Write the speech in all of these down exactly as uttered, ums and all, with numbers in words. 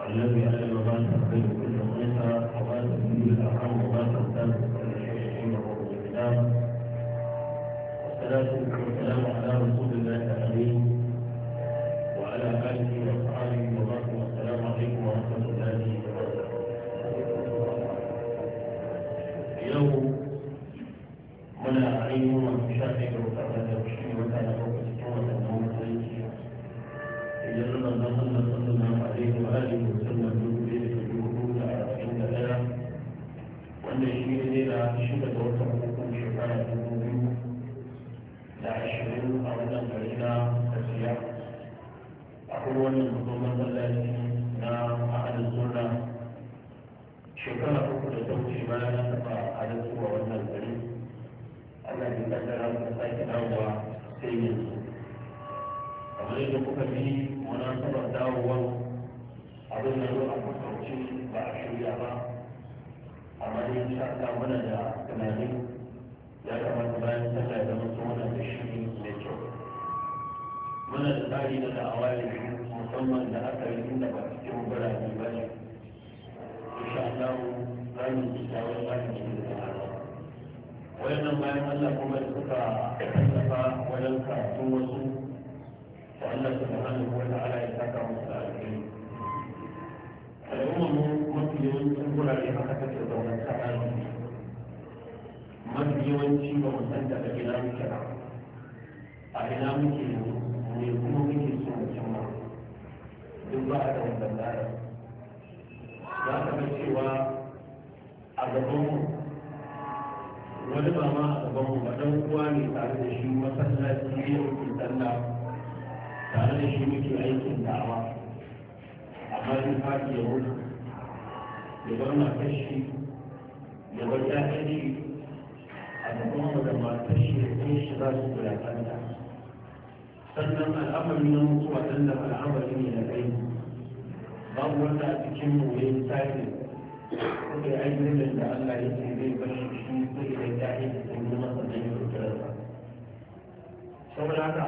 الذي علم ما تقبل كل انثى وما تزيد الارحام وما تزداد كل شيء عنده بالكتاب. والصلاه والسلام على رسول الله الامين وعلى اله واصحابه وبارك. والسلام عليكم ورحمه الله وبركاته. اليوم منا عليهم المشاهد وكذا تبشير وكان فوق السنه النوم يجرب الله صلى الله عليه واله وسلم يقول يقول عند لا وان الشيء الى شده وتحكم شفاعه المؤمن لا عشرين او ان فرينا تسيا اقول ان المظلوم الذي نا احد السنه شفاعه تتوشي ما لا تقع على السوء والنزل الذي قدر مساكن او سيد kamar yadda kuka bi munasabar dawowar abin da yau a kwakwarci ba a shirya ba amma dai insha Allah muna da tunanin ya kamata bayan sallah da mutum muna da shiri mai kyau. Muna da tsari na da'awa ne musamman da aka yi inda ba cikin birane ba ne. Insha Allah za mu yi kyawun tsarin cikin da ta'ala. Wayannan bayan Allah kuma da suka tallafa wajen karatun wasu Allah subhanahu wa ta'ala ya saka musu da alheri. Al'umma mu mafi yawancin gurare haka take zaune ta arziki. Mafi yawanci ba mu san daga ina muke ba. A ina muke ne kuma muke so mu cimma. Duk ba a da wannan tsara. Za ka ga cewa a gaban mu wani ba ma a gaban mu ba dan uwa ne tare da shi masallaci ne yake sallah tare da shi muke aikin da'awa amma in faɗi ya mutu ya bar matar shi ya bar ƴaƴan shi a gaban mu da matar shi da ɗan shi za su wulaƙanta sannan al'amari na mutuwa ɗan da al'amari ne da kai babu wanda a cikin mu ya yi tsari kuka yi aikin da Allah ya ce zai bar shi shi zai da ƴaƴan da sun yi masa da yin rutarsa saboda haka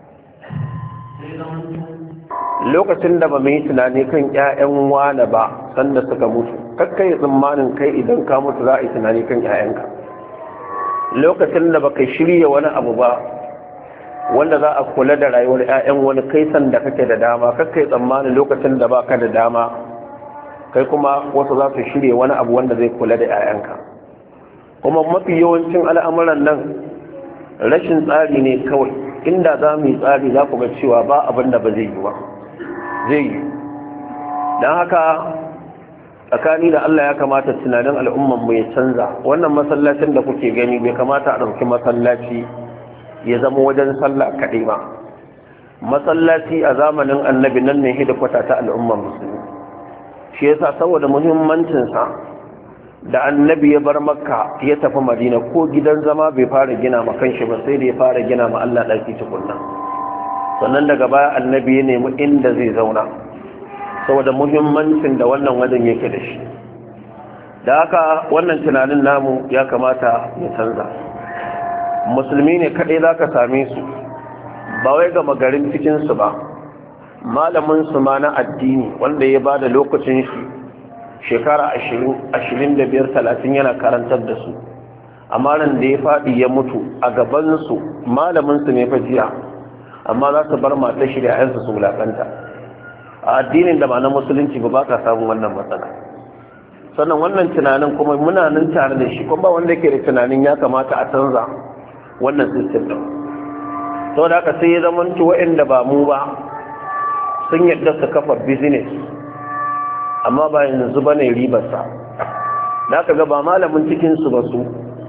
lokacin da ba mu yi tunani kan 'ya'yan wane ba sanda suka mutu kakkai tsammanin kai idan ka mutu za a yi tunani kan 'ya'yanka lokacin da baka shirya wani abu ba wanda za a kula da rayuwar 'ya'yan wani kai sanda kake da dama kakkai tsammanin lokacin da baka da dama kai kuma wasu za su shirya wani abu wanda zai kula da 'ya'yanka kuma mafi yawancin al'amuran nan rashin tsari ne kawai. Inda za mu yi tsari za ku ga cewa ba abin da ba zai yi ba zai yi don haka tsakani da Allah ya kamata tunanin al'umman mu ya canza. Wannan masallacin da kuke gani bai kamata a ɗauki masallaci ya zama wajen sallah kaɗai ba. Masallaci a zamanin annabi nan ne hidikwata ta al'umman musulmi shi yasa saboda muhimmancinsa da annabi ya bar makka ya tafi madina ko gidan zama bai fara gina ma kanshi ba sai da ya fara gina ma Allah ɗaki tukunna sannan daga baya annabi ya nemi inda zai zauna saboda muhimmancin da wannan wajen yake da shi da haka wannan tunanin namu ya kamata ya canza. Musulmi ne kaɗai za ka same su ba wai gama garin cikinsu ba malamin su ma na addini wanda ya ba da lokacin shi shekara ashirin da biyar talatin yana karantar da su amma ran da ya faɗi ya mutu a gabansu malaminsu ne fajiya amma za su bar matar shi da yayansu su wulaƙanta a addinin da ba na musulunci ba ba ka samun wannan matsala. Sannan wannan tunanin kuma muna nan tare da shi kuma ba wanda ke da tunanin ya kamata a canza wannan system ɗin sau da haka sai ya zamanci waɗanda ba mu ba sun yadda su kafa business amma ba yanzu ba ne ribarsa da aka ga ba malamin cikinsu ba su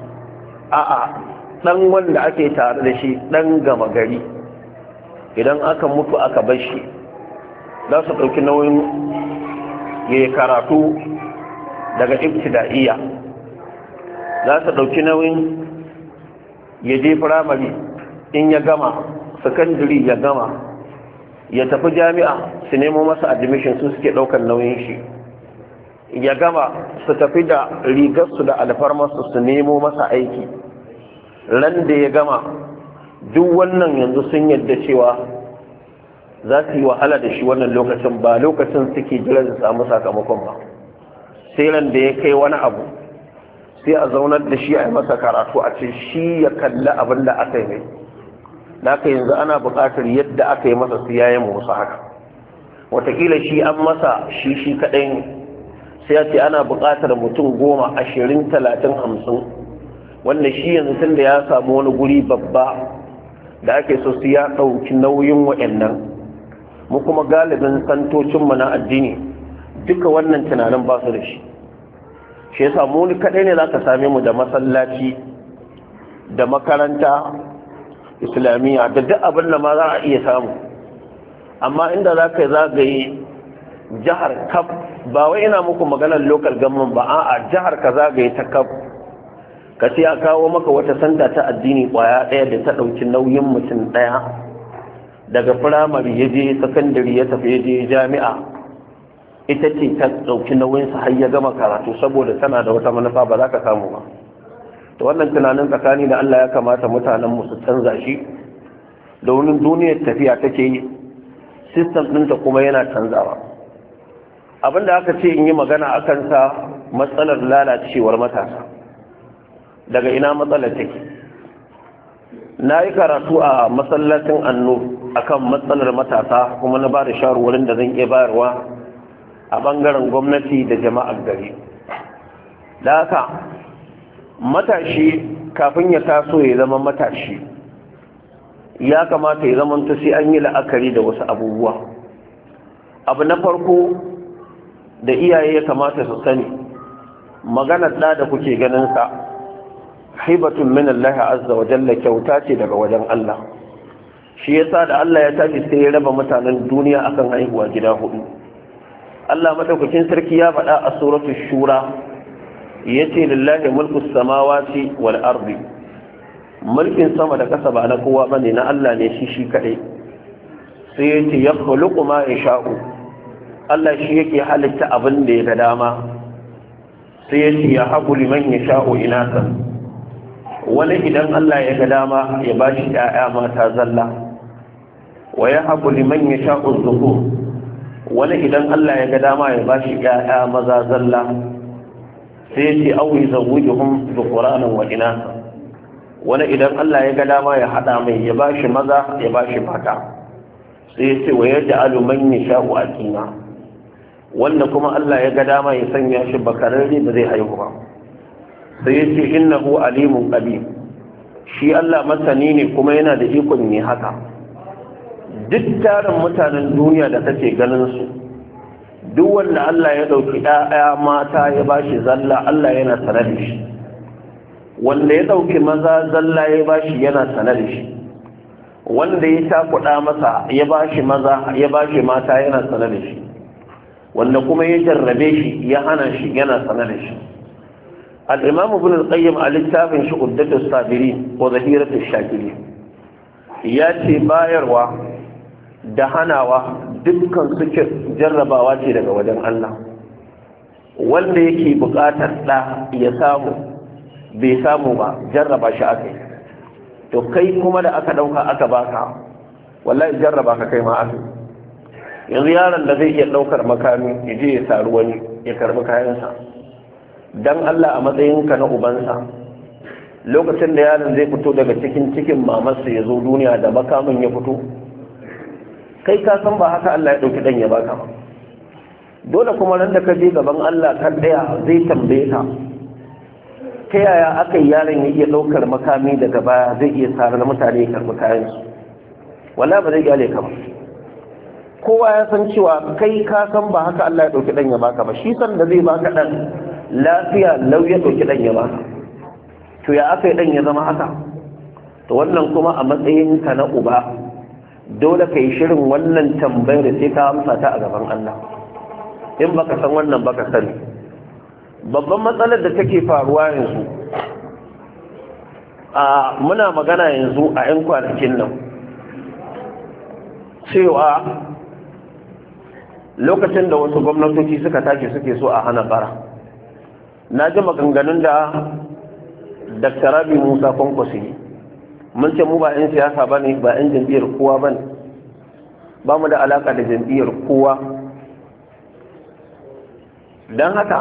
a'a ɗan wanda ake tare da shi ɗan gama gari idan aka mutu aka bar shi za su ɗauki nauyin ya yi karatu daga ibtida'iyya za su ɗauki nauyin ya je firamare in ya gama sakandiri ya gama ya tafi jami'a su nemo masa admission su suke ɗaukar nauyin shi ya gama su tafi da rigarsu da alfarmarsu su nemo masa aiki ran da ya gama duk wannan yanzu sun yadda cewa za su yi wahala da shi wannan lokacin ba lokacin suke jiran su samu sakamakon ba sai ran da ya kai wani abu sai a zaunar da shi a yi masa karatu a ce shi ya kalli abin da aka yi mai da aka yanzu ana buƙatar yadda aka yi masa siyayen musu haka watakila shi an masa shi shi kaɗai sai ya ce ana buƙatar mutum goma ashirin talatin hamsin wanda shi yanzu tun da ya samu wani guri babba da ake so su ya ɗauki nauyin waɗannan mu kuma galibin santocinmu na addini duka wannan tunanin ba su da shi shi yasa mu ni kaɗai ne za ka same mu da masallaci da makaranta islamiyya da duk abin da ma za a iya samu amma inda za ka yi zagaye jihar kaf ba wai ina muku maganar local government ba a jihar ka zagaye ta kaf ka ce a kawo maka wata santa ta addini kwaya ɗaya da ta ɗauki nauyin mutum ɗaya daga firamare ya je sakandare ya tafi ya je jami'a ita ce ta ɗauki nauyinsa har ya gama karatu saboda tana da wata manufa ba za ka samu ba to wannan tunanin tsakani da Allah ya kamata mutanen mu su canza shi domin duniyar tafiya take yi system ɗinta kuma yana canzawa abinda aka ce in yi magana akan sa matsalar lalacewar matasa daga ina matsalar take na yi karatu a masallacin annu akan matsalar matasa kuma na ba da shawarwarin da zan iya bayarwa a bangaren gwamnati da jama'ar gari da haka matashi kafin ya taso ya zama matashi ya kamata ya zama sai an yi la'akari da wasu abubuwa abu na farko da iyaye ya kamata su sani maganar da da kuke ganin sa hibatun min Allah azza wa jalla kyauta ce daga wajen Allah shi yasa da Allah ya tafi sai ya raba mutanen duniya akan haihuwa gida hudu Allah madaukakin sarki ya faɗa a suratul shura yace lillahi mulku samawati wal ardi mulkin sama da kasa ba na kowa bane na Allah ne shi shi kadai sai yace yakhluqu ma yasha'u Allah shi yake halitta abin da ya ga dama sai yace ya habu liman yasha'u inatan wani idan Allah ya ga dama ya bashi ƴaƴa mata zalla wa ya habu liman yasha'u dhukur wani idan Allah ya ga dama ya bashi ƴaƴa maza zalla sai yace awi zawjuhum dhukranan wa inasa wani idan Allah ya ga dama ya hada mai ya bashi maza ya bashi mata sai yace wa yaj'alu man yasha'u aqima wanda kuma Allah ya ga dama ya sanya shi bakararre da zai haihu ba sai yace innahu alimun qadir shi Allah masani ne kuma yana da ikon ne haka duk tarin mutanen duniya da kake ganin su duk wanda Allah ya dauki ɗaya mata ya bashi zalla Allah yana sanar da shi wanda ya dauki maza zalla ya bashi yana sanar da shi wanda ya takuda masa ya bashi maza ya bashi mata yana sanar da shi wanda kuma ya jarrabe shi ya hana shi yana sanar da shi al-imam ibn al-qayyim a littafin shi uddatus sabirin wa zahiratus shakirin ya ce bayarwa da hanawa dukkan suke jarrabawa ce daga wajen Allah wanda yake buƙatar da ya samu bai samu ba jarraba shi aka yi to kai kuma da aka ɗauka aka baka wallahi jarraba ka kai ma aka yanzu yaron da zai iya ɗaukar makami ya je ya saru wani ya karɓi kayansa don Allah a matsayinka na ubansa lokacin da yaron zai fito daga cikin cikin mamarsa ya zo duniya da makamin ya fito kai ka san ba haka Allah ya ɗauki ɗan ya baka ba dole kuma ran da ka je gaban Allah kan ɗaya zai tambaye ka ta yaya aka yi yaron ya iya ɗaukar makami daga baya zai iya sarar mutane ya karɓi kayansu wala ba zai gyale ka ba kowa ya san cewa kai ka san ba haka Allah ya ɗauki ɗan ya baka ba shi san da zai baka ɗan lafiya lau ya ɗauki ɗan ya baka to ya aka yi ɗan ya zama haka to wannan kuma a matsayinka na uba dole ka yi shirin wannan tambayar sai ka amsa ta a gaban Allah in baka san wannan baka sani babban matsalar da take faruwa yanzu a muna magana yanzu a 'yan kwanakin nan cewa lokacin da wasu gwamnatoci suka tashi suke so a hana bara na ji maganganun da Dakta Rabi Musa Kwankwaso mun ce mu ba 'yan siyasa ba ne ba 'yan jam'iyyar kowa ba ne ba mu da alaka da jam'iyyar kowa. don haka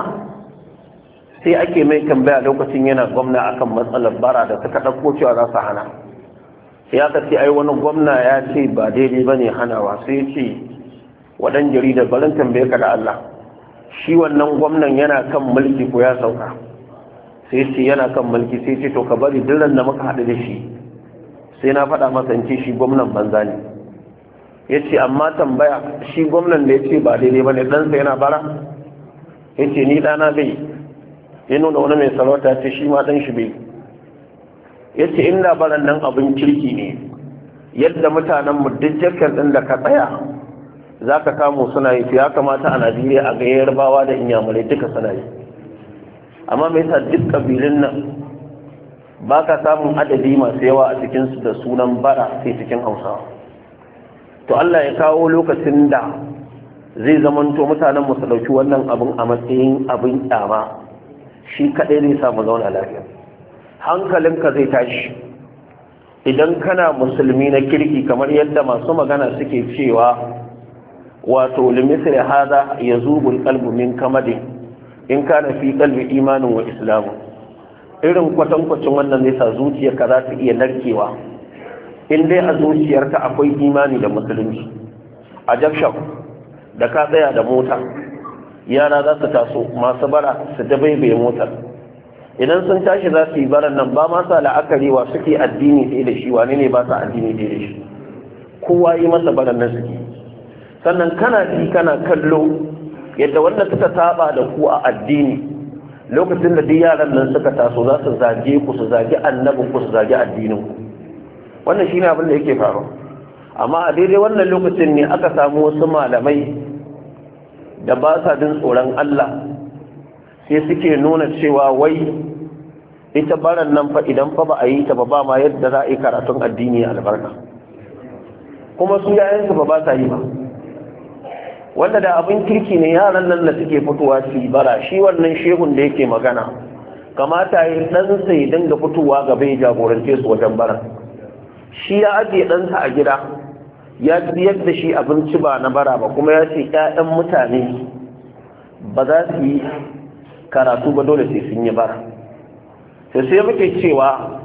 sai ake mai tambaya lokacin yana gwamna akan matsalar bara da suka ɗauko cewa za su hana. Ya ka ce ai wani gwamna ya ce ba daidai ba ne hanawa, sai ce waɗan jarida barin tambaye ka da Allah, shi wannan gwamnan yana kan mulki ko ya sauka? Sai ce yana kan mulki. Sai ce to ka bari dillan da muka haɗu da shi sai na faɗa masa in ce shi gwamnan banza ne. Ya ce amma tambaya, shi gwamnan da ya ce ba daidai ba ne ɗansa yana bara? Ya ce ni ɗana bai. Ya nuna wani mai sarauta ce shi ma ɗan shi bai. Ya ce inda baran nan abin kirki ne, yadda mutanen mu duk jakar ɗin da ka tsaya za ka samu suna yi, ya kamata a Najeriya a ga Yarbawa da Inyamurai duka suna yi. Amma mai sa duk ƙabilun nan ba ka samun adadi masu yawa a cikinsu da sunan bara sai cikin Hausawa. To Allah ya kawo lokacin da zai zamanto mutanen mu su ɗauki wannan abin a matsayin abin ƙyama, shi kaɗai zai samu zauna lafiya. Hankalinka zai tashi idan kana musulmi na kirki, kamar yadda masu magana suke cewa wato limisri hada yazubul qalbu min kamadin in kana fi qalbi imanin wa islamu. Irin kwatankwacin wannan zai sa zuciyarka za ta iya narkewa in dai a zuciyarka akwai imani da musulunci. A jakshan da ka tsaya da mota, yara za su taso masu bara su dabaibaye motar. Idan sun tashi za su yi baran nan ba ma sa la'akari wa suke addini ɗaya da shi, wane ne ba sa addini ɗaya da shi, kowa yi masa baran nan suke. Sannan kana ji kana kallo yadda wanda suka saba da ku a addini, lokacin da duk yaran nan suka taso za su zage ku, su zage annabin ku, su zage addinin ku. Wannan shine abin da yake faruwa. Amma a daidai wannan lokacin ne aka samu wasu malamai da ba sa jin tsoron Allah, sai suke nuna cewa wai ita baran nan fa idan fa ba a yi ta ba ba ma yadda za a yi karatun addini albarka. Kuma su yayansu ba ba sa yi ba, wanda da abin kirki ne yaran nan da suke fitowa su yi bara. Shi wannan shehun da yake magana kamata ya ɗansa ya dinga fitowa gaba ya jagorance su wajen bara. Shi ya ajiye ɗansa a gida ya ciyar da shi abinci ba na bara ba, kuma ya ce ƴaƴan mutane ba za su yi karatu ba, dole sai sun yi bara. sai sai muke cewa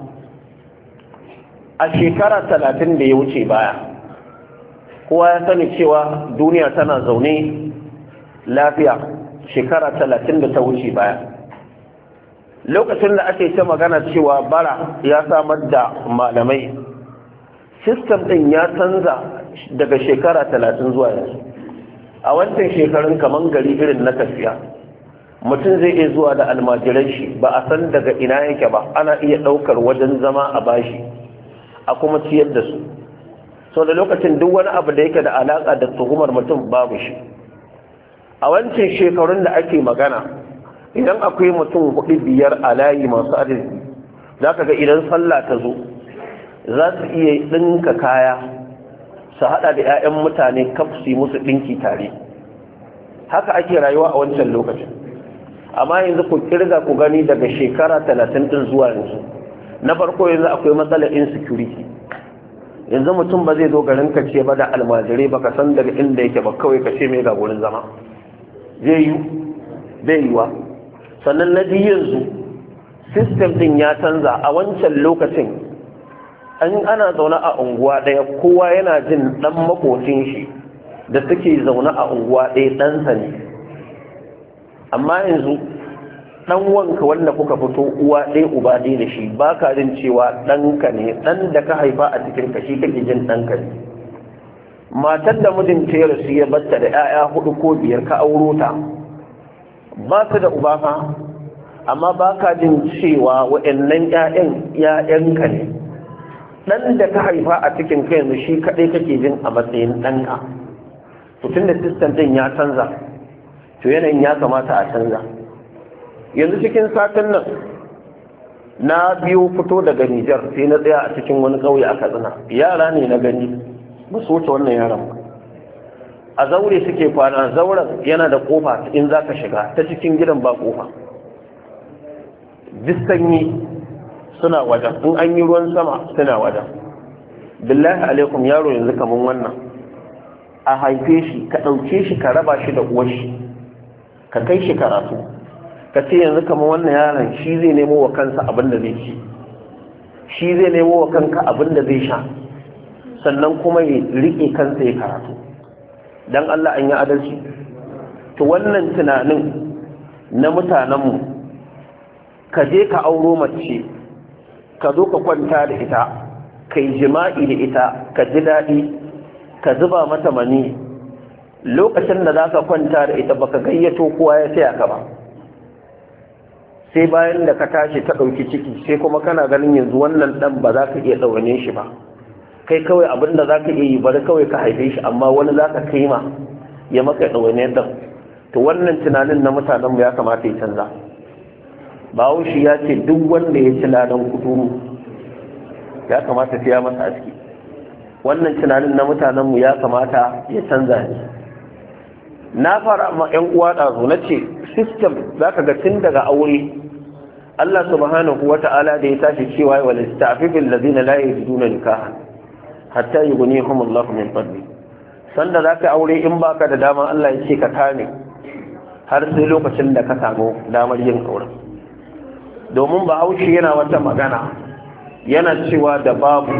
a shekara talatin da ya wuce baya, kowa ya sani cewa duniya tana zaune lafiya. Shekara talatin da ta wuce baya, lokacin da ake ta magana cewa bara ya samar da malamai, sistem ɗin ya canza daga shekara talatin zuwa yanzu. A wancan shekarun kaman gari irin na tafiya, mutum zai iya zuwa da almajiran shi, ba a san daga ina yake ba, ana iya ɗaukar wajen zama a bashi a kuma ciyar da su. sau da lokacin duk wani abu da yake da alaƙa da tuhumar mutum babu shi. A wancan shekarun da ake magana, idan akwai mutum hudu biyar a layi masu arziki, za ka ga idan sallah ta zo za su iya ɗinka kaya su haɗa da 'ya'yan mutane kaf su yi musu ɗinki tare. Haka ake rayuwa a wancan lokacin. Amma yanzu ku kirga ku gani daga shekara talatin ɗin zuwa yanzu, na farko yanzu akwai matsalar insecurity. Yanzu mutum ba zai zo garin ka ce ba da almajirai ba ka san daga inda yake ba, kawai ka ce mai ga wurin zama zai yi bai yiwa. Sannan na biyu yanzu system ɗin ya canza. A wancan lokacin an ana zaune a unguwa ɗaya, kowa yana jin ɗan makocin shi da suke zaune a unguwa ɗaya ɗansa ne. Amma yanzu ɗan wanka wanda kuka fito uwa ɗaya uba ɗaya da shi, ba ka jin cewa ɗanka ne, ɗan da ka haifa a cikin ka shi kake jin ɗanka ne. Matar da mijinta ya rasu ya batta da 'ya'ya hudu ko biyar, ka auro ta, ba su da uba fa, amma ba ka jin cewa waɗannan 'ya'yan 'ya'yanka ne. Ɗan da ka haifa a cikin ka yanzu shi kaɗai kake jin a matsayin ɗanka. To tun da sistem ɗin ya canza, to yanayin ya kamata a canza. Yanzu cikin satin nan na biyo fito daga Nijar, sai na tsaya a cikin wani ƙauye a Katsina. Yara ne na gani, ba su wuce wannan yaran ba. A zaure suke kwana, zauren yana da ƙofa in za ka shiga, ta cikin gidan ba ƙofa. Duk sanyi suna wajen, in an yi ruwan sama suna wajen. Billahi alaikum, yaro yanzu kaman wannan a haife shi ka ɗauke shi ka raba shi da uwar shi ka kai shi karatu ka ce yanzu kamar wannan yaron shi zai nemo wa kansa abin da zai ci shi zai nemo wa kanka abin da zai sha sannan kuma ya riƙe kansa ya karatu don Allah an yi adalci. To wannan tunanin na mutanenmu ka je ka auro mace ka zo ka kwanta da ita ka yi jima'i da ita ka ji daɗi ka zuba mata mani lokacin da za ka kwanta da ita baka gayyato kowa ya taya ka ba, sai bayan da ka tashi ta ɗauki ciki sai kuma kana ganin yanzu wannan ɗan ba za ka iya ɗaune shi ba, kai kawai abin da za ka iya yi bari kawai ka haife shi amma wani za ka kai ma ya maka ɗaune ɗan. To wannan tunanin na mutanenmu ya kamata ya canza. Bahaushe ya ce duk wanda ya ci ladan kuturu ya kamata sai ya masa aski. Wannan tunanin na mutanenmu ya kamata ya canza ne. Na fara ma 'yan uwa ɗazu na ce system za ka ga tun daga aure Allah subhanahu wa ta'ala da ya tashi cewa wa listafifin lazina la yajiduna nikahan hatta yughnihum Allahu min fadli. Sanda za ka aure in baka da dama Allah ya ce ka kame har sai lokacin da ka samu damar yin auren. Domin Bahaushe yana wata magana yana cewa da babu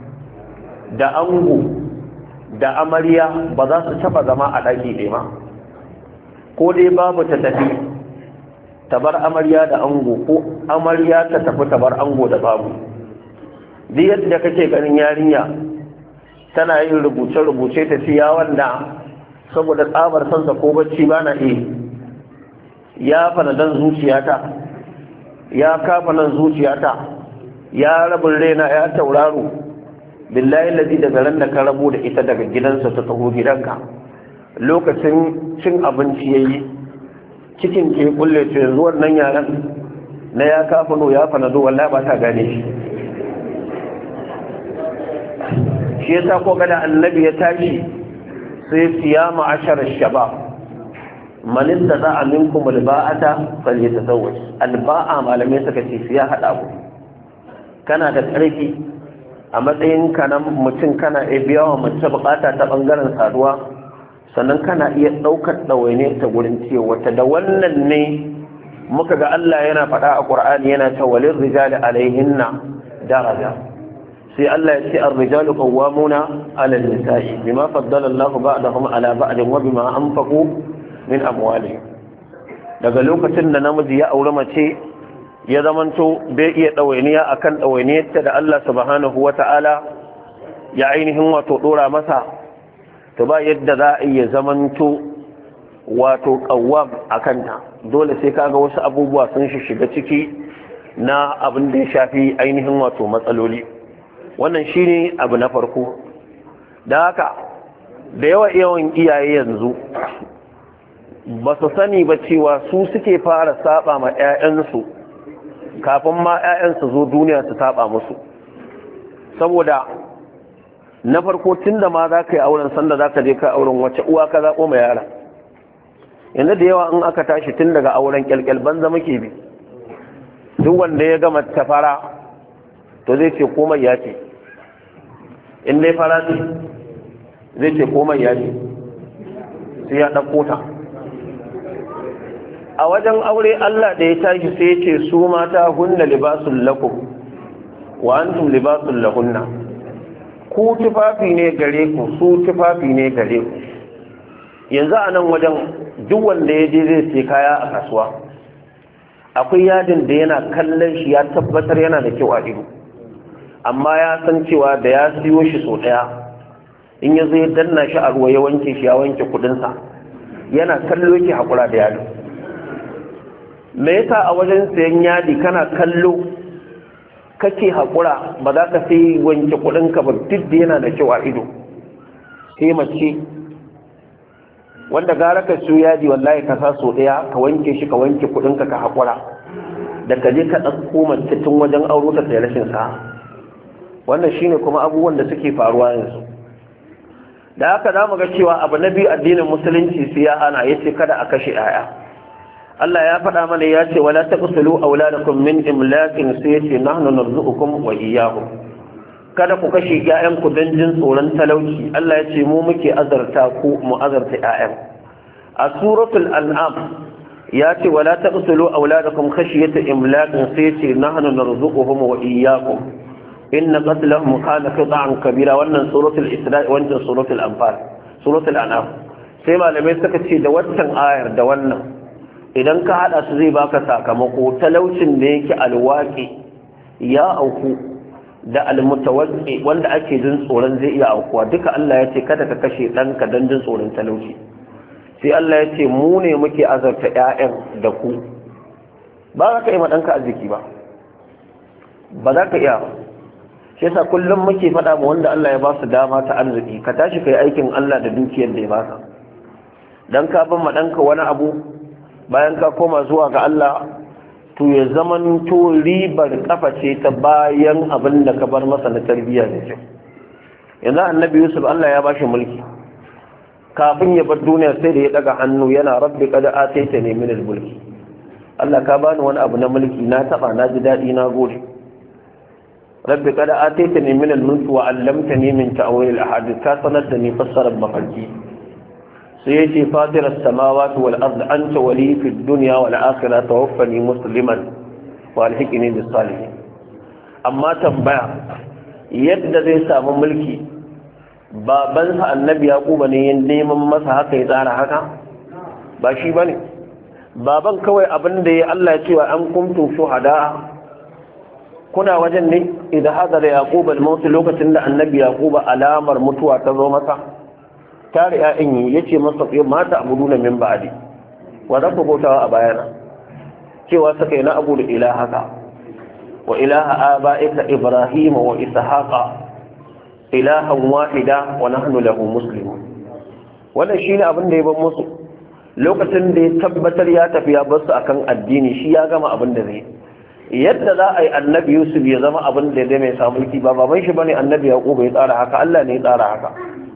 da ango da amarya ba za su taba zama a ɗaki ɗaya ma, ko dai babu ta tafi ta bar amarya da ango ko amarya ta tafi ta bar ango da babu. Duk yadda kake ganin yarinya tana yin rubuce-rubuce ta siya wanda saboda tsabar sansa ko bacci ba na iya ya fanadan zuciyata ya kafa nan zuciyata ya rabin rena ya tauraro billahi lazi daga ran da ka rabu da ita daga gidansa ta taho gidanka lokacin cin abinci yayi cikin ke kulle ce yanzu wannan yaran na ya kafa no ya fanado wallahi ba ta gane shi. Shi yasa ko gada annabi ya tashi sai siyama ashar shabab man istata'a minkum alba'ata falyatazawwaj. Alba'a malamai suka ce siya hada ku, kana da ƙarfi a matsayin ka na mutum kana iya biya wa mace bukata ta bangaren saduwa sannan kana iya daukar dawaine ta gurin cewa ta da wannan ne muka ga Allah yana faɗa a Qur'ani yana cewa walil rijali alaihinna daraja. sai Allah ya ce ar-rijalu qawwamuna 'ala an-nisa'i bima faddala Allahu ba'dahum 'ala ba'din wa bima anfaqu min amwalihim. Daga lokacin da namiji ya aure mace ya zamanto bai iya dawainiya akan dawainiyarta da Allah subhanahu wata'ala ya ainihin wato dora masa, to ba yadda za a iya zamanto wato qawwam akanta, dole sai kaga wasu abubuwa sun shiga ciki na abin da ya shafi ainihin wato matsaloli. Wannan shine abu na farko. Da haka da yawa yawan iyaye yanzu ba su sani ba cewa su suke fara saba ma 'ya'yansu kafin ma 'ya'yansu zo duniya su saba musu. Saboda na farko tun da ma za ka yi auren sanda za ka je ka auren wace uwa ka zaɓo ma yara. Yanzu da yawa in aka tashi tun daga auren kyalkyal banza muke bi, duk wanda ya gama ta fara to zai ce komai ya ce, in dai fara ce zai ce komai ya ce sai ya ɗauko ta. A wajen aure Allah da ya tashi sai ya ce su mata hunna libasul lakum wa antum libasul lahunna, ku tufafi ne gare ku su tufafi ne gare ku. Yanzu a nan wajen duk wanda ya je zai sai kaya a kasuwa akwai yadin da yana kallon shi ya tabbatar yana da kyau a ido, amma ya san cewa da ya siyo shi so daya in ya zai danna shi a ruwa ya wanke shi ya wanke kudinsa, yana kallo ki hakura da yadin. Me yasa a wajen sayan yadi kana kallo kake hakura ba za ka sai wanke kudinka ba duk da yana da kyau a ido? Sai mace wanda gara ka siyo yadi wallahi ka sa so daya ka wanke shi ka wanke kudinka ka hakura da ka je ka ɗauko mace tun wajen auro ta sai rashin sa. Wannan shine kuma abubuwan da suke faruwa yanzu. Da haka za mu ga cewa abu na biyu addinin musulunci sai ya hana, yace kada a kashe 'ya'ya. Allah ya faɗa mana ya ce wala taqtulu auladakum min imlaqin, sai yace nahnu narzuqukum wa iyyahum. kada ku kashe ƴaƴanku don jin tsoron talauci. Allah ya ce mu muke azarta ku mu azarta ƴaƴan. A suratul an'am ya ce wala taqtulu auladakum khashyata imlaqin sai ce nahnu narzuquhum wa iyyakum inna qatlahum kana qita'an kabira. wannan suratul isra wannan suratul anfal suratul an'am. sai malamai suka ce da wannan ayar da wannan idan ka hada su zai baka sakamako talaucin da yake alwaqi ya auku da almutawaqi wanda ake jin tsoron zai iya aukuwa duka Allah ya ce kada ka kashe danka dan jin tsoron talauci. sai Allah ya ce mu ne muke azarta ƴaƴan da ku ba za ka yi ma danka arziki ba ba za ka iya ba. shi yasa kullum muke faɗa ma wanda Allah ya ba su dama ta arziki ka tashi kai aikin Allah da dukiyar da ya baka dan ka ban ma danka wani abu bayan ka koma zuwa ga Allah to ya zaman to ribar kafa ce ta bayan abin da ka bar masa na tarbiyya da kyau. yanzu annabi Yusuf Allah ya bashi mulki kafin ya bar duniya sai da ya daga hannu yana rabbi qad ataitani min al-mulki. Allah ka bani wani abu na mulki na taba na ji dadi na gode. rabbi qad ataitani min al-mulki wa 'allamtani min ta'wil al-ahadith ka sanadani fassara mafarki. sai yace fatir as-samawati wal ard anta wali fi ad-dunya wal akhirah tawaffani musliman wa alhiqni bis salihin. amma tambaya yadda zai samu mulki babansa annabi yaquba ne yin neman masa haka ya tsara haka ba shi bane. baban kawai abin da ya Allah ya cewa an kuntum shuhada kuna wajen ne idan hada da yaquba al-maut lokacin da annabi yaquba alamar mutuwa ta zo masa tare ya'in yi yace masa ya mata abuduna min ba'di wa rabbu bautawa a bayana cewa saka na abu da ilahaka wa ilaha aba'ika ibrahim wa ishaqa ilahan wahida wa nahnu lahu muslimun. wannan shine abin da ya ban musu lokacin da ya tabbatar ya tafi ya bar su akan addini shi ya gama abin da zai yadda za a yi annabi Yusuf ya zama abin da zai mai samu mulki ba baban shi bane annabi Yaqub ya tsara haka Allah ne ya tsara haka.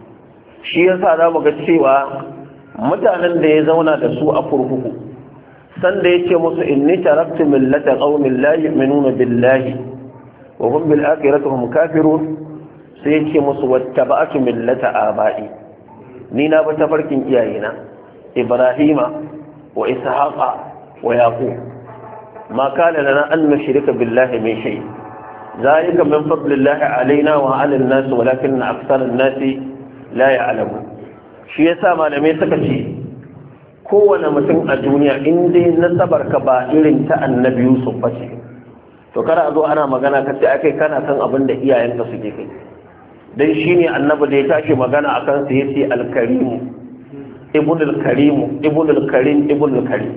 shi yasa za mu ga cewa mutanen da ya zauna da su a kurkuku sanda yace musu inni taraktu millata qaumin la yu'minuna billahi wa hum bil akhirati hum kafirun sai yake musu wattaba'atu millata aba'i ni na bi tafarkin iyayena ibrahima wa ishaqa wa yaqub ma kana lana an nushrika billahi min shay zalika min fadlillahi alaina wa 'ala an-nas walakin akthara an-nas la ya'lamun. shi yasa malamai suka ce kowane mutum a duniya in dai nasabar ka ba irin ta annabi Yusuf ba ce to kada a zo ana magana ka ce akai kana kan abin da iyayenka suke kai dan shine annabi da ya tashi magana akan sa yace al-karim ibn al-karim ibn al-karim ibn al-karim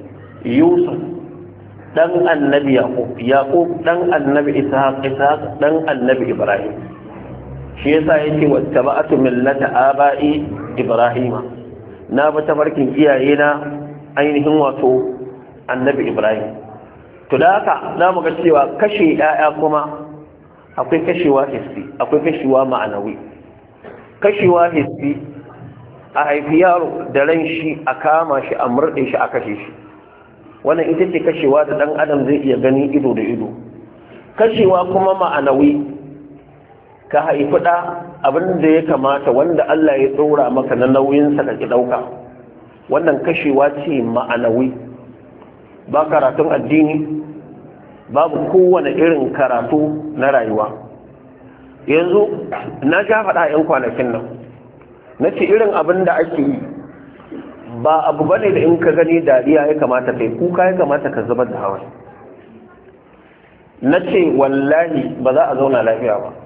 Yusuf dan annabi Yaqub Yaqub dan annabi Ishaq Ishaq dan annabi Ibrahim. shi yasa yake wattaba'atu millata aba'i Ibrahima na bi tafarkin iyayena ainihin wato annabi Ibrahim. to da haka za mu ga cewa kashe 'ya'ya kuma akwai kashewa hissi akwai kashewa ma'anawi. kashewa hissi a haifi yaro da ran shi a kama shi a murɗe shi a kashe shi wannan ita ce kashewa da ɗan adam zai iya gani ido da ido. kashewa kuma ma'anawi ka haifi ɗa abin da ya kamata wanda Allah ya ɗora maka na nauyinsa ka ki ɗauka wannan kashewa ce ma'anawi. ba karatun addini babu kowane irin karatu na rayuwa. yanzu na sha faɗa 'yan kwanakin nan na ce irin abin da ake yi ba abu ba ne da in ka gani dariya ya kamata kai kuka ya kamata ka zubar da hawa. na ce wallahi ba za a zauna lafiya ba.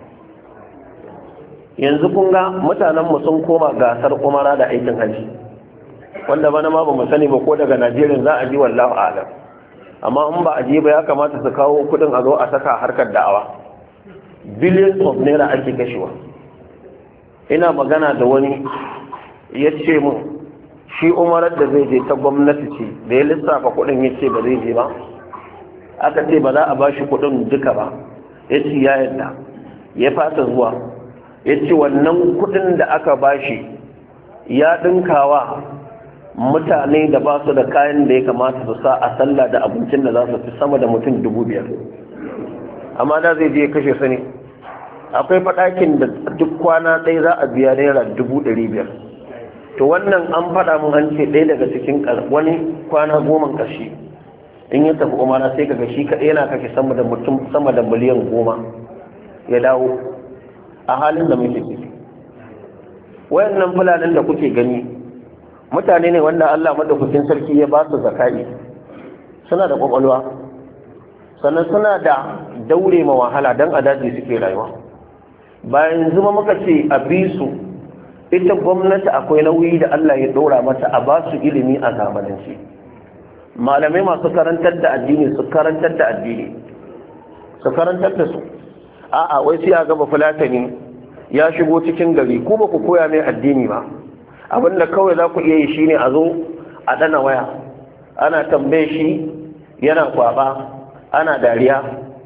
yanzu kun ga mutanenmu sun koma gasar umara da aikin hajji wanda bana ma ba mu sani ba ko daga Najeriya za a ji wallahu a'lam amma in ba a ji ba ya kamata su kawo kudin a zo a saka harkar da'awa. billions of naira ake kashewa. ina magana da wani ya ce mu shi umarar da zai je ta gwamnati ce da ya lissafa kudin ya ce ba zai je ba aka ce ba za a ba shi kudin duka ba ya ce ya yadda ya fata zuwa ya ce wannan kudin da aka ba shi ya dinkawa mutane da ba su da kayan da ya kamata su sa a sallah da abincin da za su fi sama da mutum dubu biyar amma da zai je kashe su ne akwai faɗakin da duk kwana ɗaya za a biya naira dubu ɗari biyar. To wannan an faɗa mun an ce ɗaya daga cikin wani kwana goma ƙarshe in ya tafi umara sai kaga shi kaɗai yana kashe sama da mutum sama da miliyan goma ya dawo a halin da muke ciki. Wayannan fulanin da kuke gani mutane ne wanda Allah madaukakin sarki ya ba su zakai, suna da kwakwalwa sannan suna da daure ma wahala don a daji suke rayuwa. Bayan zuma muka ce a bi su, ita gwamnati akwai nauyi da Allah ya dora mata a ba su ilimi a zamanance. Malamai masu karantar da addini su karantar da addini su karantar da su. A'a wai sai a gaba fulatani ya shigo cikin gari ko ba ku koya mai addini ba, abinda kawai za ku iya yi shine a zo a dana waya ana tambaye shi yana kwaba ana dariya.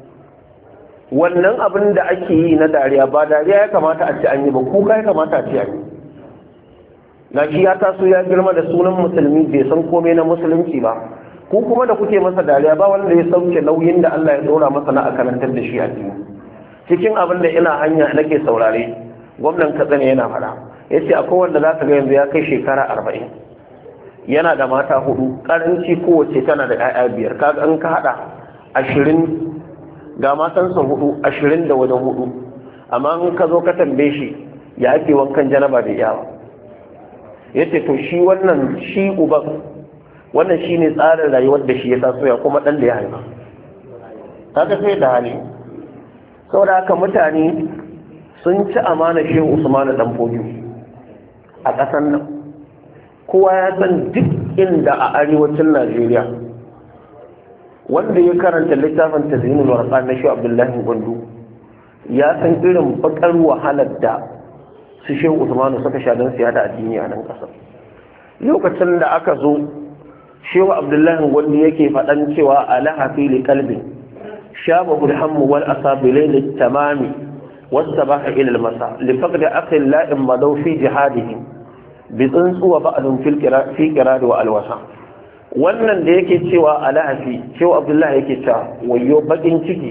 Wannan abin da ake yi na dariya ba dariya ya kamata a ce an yi ba, kuka ya kamata a ce an yi. Na shi ya taso ya girma da sunan musulmi bai san komai na musulunci ba, ku kuma da kuke masa dariya ba wanda ya sauke nauyin da Allah ya dora masa na a karantar da shi addini. Cikin abin da ina hanya nake saurare gwamnan Katsina yana fada yace akwai wanda za ka ga yanzu ya kai shekara arba'in yana da mata hudu, karanci kowace tana da 'ya'ya biyar, kaga an ka hada ashirin ga matansa hudu ashirin da wajen hudu, amma in ka zo ka tambaye shi ya ake wankan janaba da yawa yace to shi wannan shi uban wannan shine tsarin rayuwar da shi ya taso ya kuma dan da ya haifa. Kaga sai da hali saboda haka mutane sun ci amana Shehu Usman dan Fodio a ƙasar nan. Kowa ya san duk inda a arewacin Najeriya wanda ya karanta littafin Tazyinul Warqat na Shehu Abdullahi Gwandu ya san irin bakar wahalar da su Shehu Usman suka sha don siya da addini a nan ƙasar. Lokacin da aka zo Shehu Abdullahi Gwandu yake faɗan cewa alaha fi liqalbin شابه الهم والأصى بليل التمام والصباح إلى المساء لفقد أخي اللائم مضوا في جهادهم بطنس وبعض في الكرار في كرار والوسع. wannan da yake cewa alahafi cewa Abdullahi yake cewa wayo bakin ciki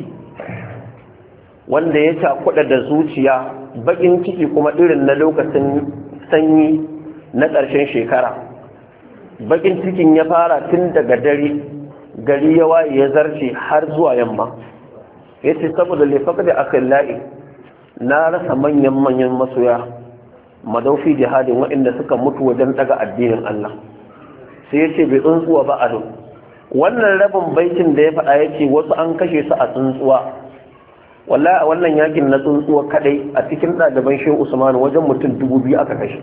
wanda ya cakuɗa da zuciya, bakin ciki kuma irin na lokacin sanyi na ƙarshen shekara. Bakin cikin ya fara tun daga dare gari ya waye ya zarce har zuwa yamma. Ya ce saboda laifaka da aka la'i na rasa manyan-manyan masoya madaufi jihadin waɗanda suka mutu wajen daga addinin Allah. Sai ya ce bai tsuntsuwa ba a don wannan rabin baitin da ya faɗa ya ce wasu an kashe su a tsuntsuwa. Wallahi a wannan yakin na tsuntsuwa kadai a cikin ɗaliban Shehu Usman wajen mutum dubu biyu aka kashe.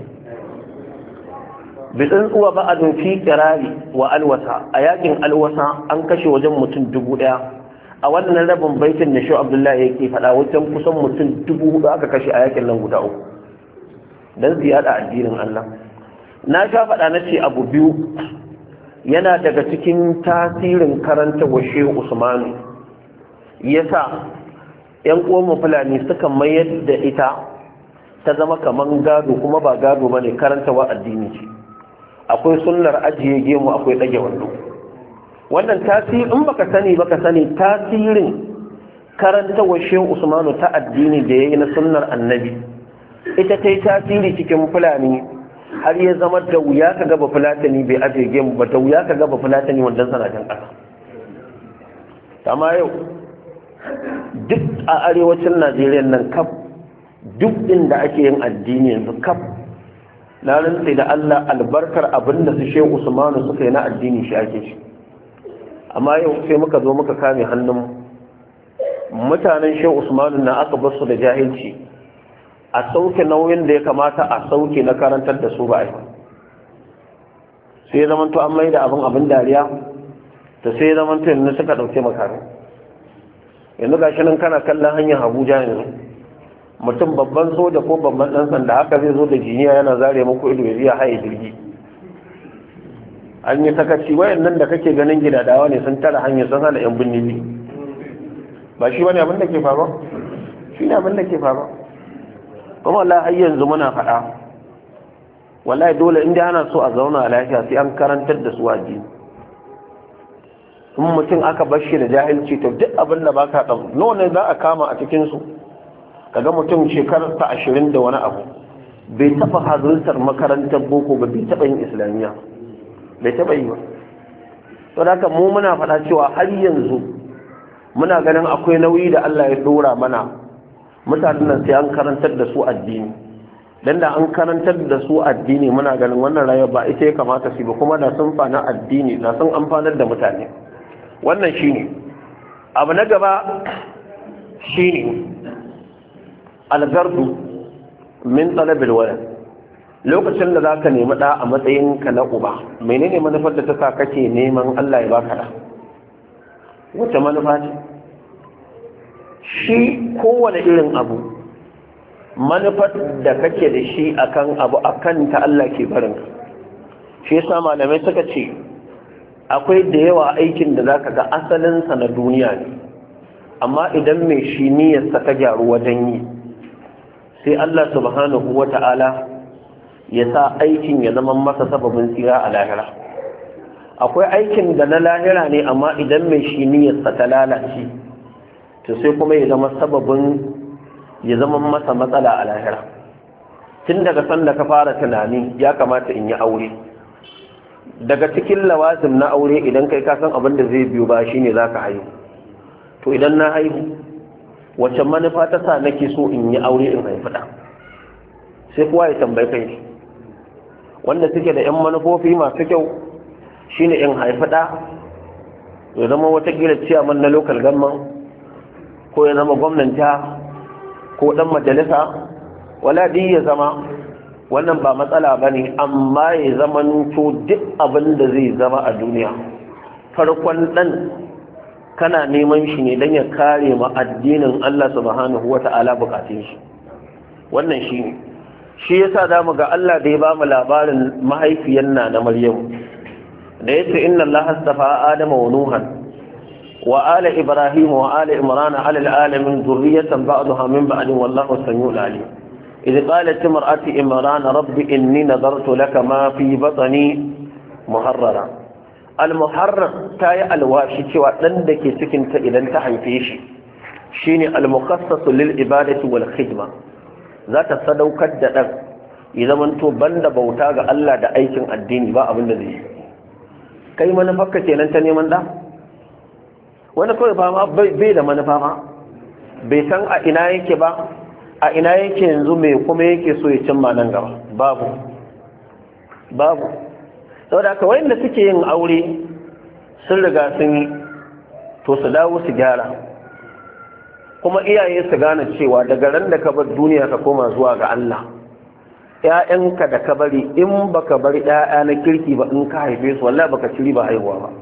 Bitin tsuwa ba a fi kirari wa alwasa a yakin alwasa an kashe wajen mutum dubu daya. A wannan rabin baitin da Shehu Abdullahi yake faɗa wajen kusan mutum dubu hudu aka kashe a yakin nan guda uku don su yada addinin Allah. Na sha faɗa na ce abu biyu yana daga cikin tasirin karanta wa Shehu Usmanu yasa yan uwan Fulani suka mayar da ita ta zama kaman gado, kuma ba gado bane, karanta wa addini ce. Akwai sunnar ajiye gemu, akwai ɗage wando. Wannan tasiri in baka sani baka sani tasirin karanta wa Shehu Usmanu ta addini da yayi na sunnar annabi ita ta yi tasiri cikin Fulani har ya zama da wuya ka gaba Fulatani bai ajiye gemu ba, da wuya ka gaba Fulatani wanda sana jan ƙasa. Amma yau duk a arewacin Najeriya nan kaf duk inda ake yin addini yanzu kaf na rantse da Allah albarkar abin da su Shehu Usmanu suka yi na addini shi ake shi. Amma yau sai muka zo muka kame hannun mutanen Shehu Usmanu na aka bar su da jahilci a sauke nauyin da ya kamata a sauke na karantar da su ba a yi. Sai ya zamanto an mai da abin abin dariya, to sai ya zamanto yanzu suka ɗauke makarai. Yanzu ga shi nan kana kallon hanyar Abuja yanzu mutum babban soja ko babban ɗan sanda haka zai zo da jiniya yana zare muku ido ya biya haye jirgi. An yi sakaci wayan nan da kake ganin gidadawa ne sun tara hanyar sun hana yan binni ba shi wani abin da ke faruwa shi ne abin da ke faruwa. Kuma wallahi har yanzu muna faɗa wallahi dole inda ana so a zauna a lafiya sai an karantar da su addini. In mutum aka bar shi da jahilci to duk abin da baka ɗan nawa ne za a kama a cikin su kaga mutum shekararsa ashirin da wani abu bai taɓa hazurtar makarantar boko ba, bai taɓa yin islamiyya, bai taɓa yi ba. to da mu muna faɗa cewa har yanzu muna ganin akwai nauyi da Allah ya ɗora mana, mutanen nan sai an karantar da su addini, dan da an karantar da su addini muna ganin wannan rayuwa ba ita ya kamata su ba, kuma da sun fana addini da sun amfanar da mutane. Wannan shine abu na gaba, shine algardu min talabil walad. Lokacin da zaka nemi da a matsayin ka na uba, menene manufar da ta sa kake neman Allah ya baka da? Wace manufa ce? Shi kowane irin abu, manufar da kake da shi akan abu akan ta Allah ke barin ka. Shi yasa malamai suka ce akwai da yawa aikin da zaka ga asalin sa na duniya ne, amma idan mai shi niyyar sa ta gyaru wajen yi, sai Allah subhanahu wata'ala ya sa aikin ya zama masa sababin tsira a lahira. Akwai aikin da na lahira ne, amma idan mai shi niyyar sa ta lalace, to sai kuma ya zama sababin ya zama masa matsala a lahira. Tun daga sanda ka fara tunani ya kamata in yi aure, daga cikin lawazim na aure idan kai ka san abin da zai biyo ba shine zaka haihu. To idan na haihu, wace manufa ta sa nake so in yi aure in haifi da? Sai kowa ya tambaye kai. Wanda suke da yan manufofi masu kyau shine in haifi da ya zama wata gila ciyaman na local government, ko ya zama gwamnan jiha, ko dan majalisa, wala dai ya zama wannan ba matsala bane, amma ya zama to duk abin da zai zama a duniya farkon dan kana neman shi ne don ya kare ma addinin Allah subhanahu wata'ala bukatun shi. Wannan shi ne shi yasa zamu ga Allah da ya ba mu labarin mahaifiyar na na Maryamu da yace inna Allah astafa Adama wa Nuhan wa ala Ibrahim wa ala Imran ala alamin dhurriyatan ba'daha min ba'din wallahu samiul alim. إذ قالت امرأة إمران رب إني نظرت لك ما في بطني محررا. المحرر تاي الواشي cewa dan dake cikin ta idan ta haife shi shine al-mukhassas lil ibadati wal khidma, zata sadaukar da dan ya zamanto banda bauta ga Allah da aikin addini ba abin da zai. Kai manufarka kenan ta neman da wani kawai ba ma bai da manufa ma, bai san a ina yake ba, a ina yake yanzu mai kuma yake so ya cimma nan gaba. Babu babu saboda haka wayanda suke yin aure sun riga sun yi, to su dawo su gyara, kuma iyaye su gane cewa daga ran da ka bar duniya ka koma zuwa ga Allah, ƴaƴanka da ka bari in baka bari ƴaƴa na kirki ba, in ka haife su wallahi baka ci riba haihuwa ba.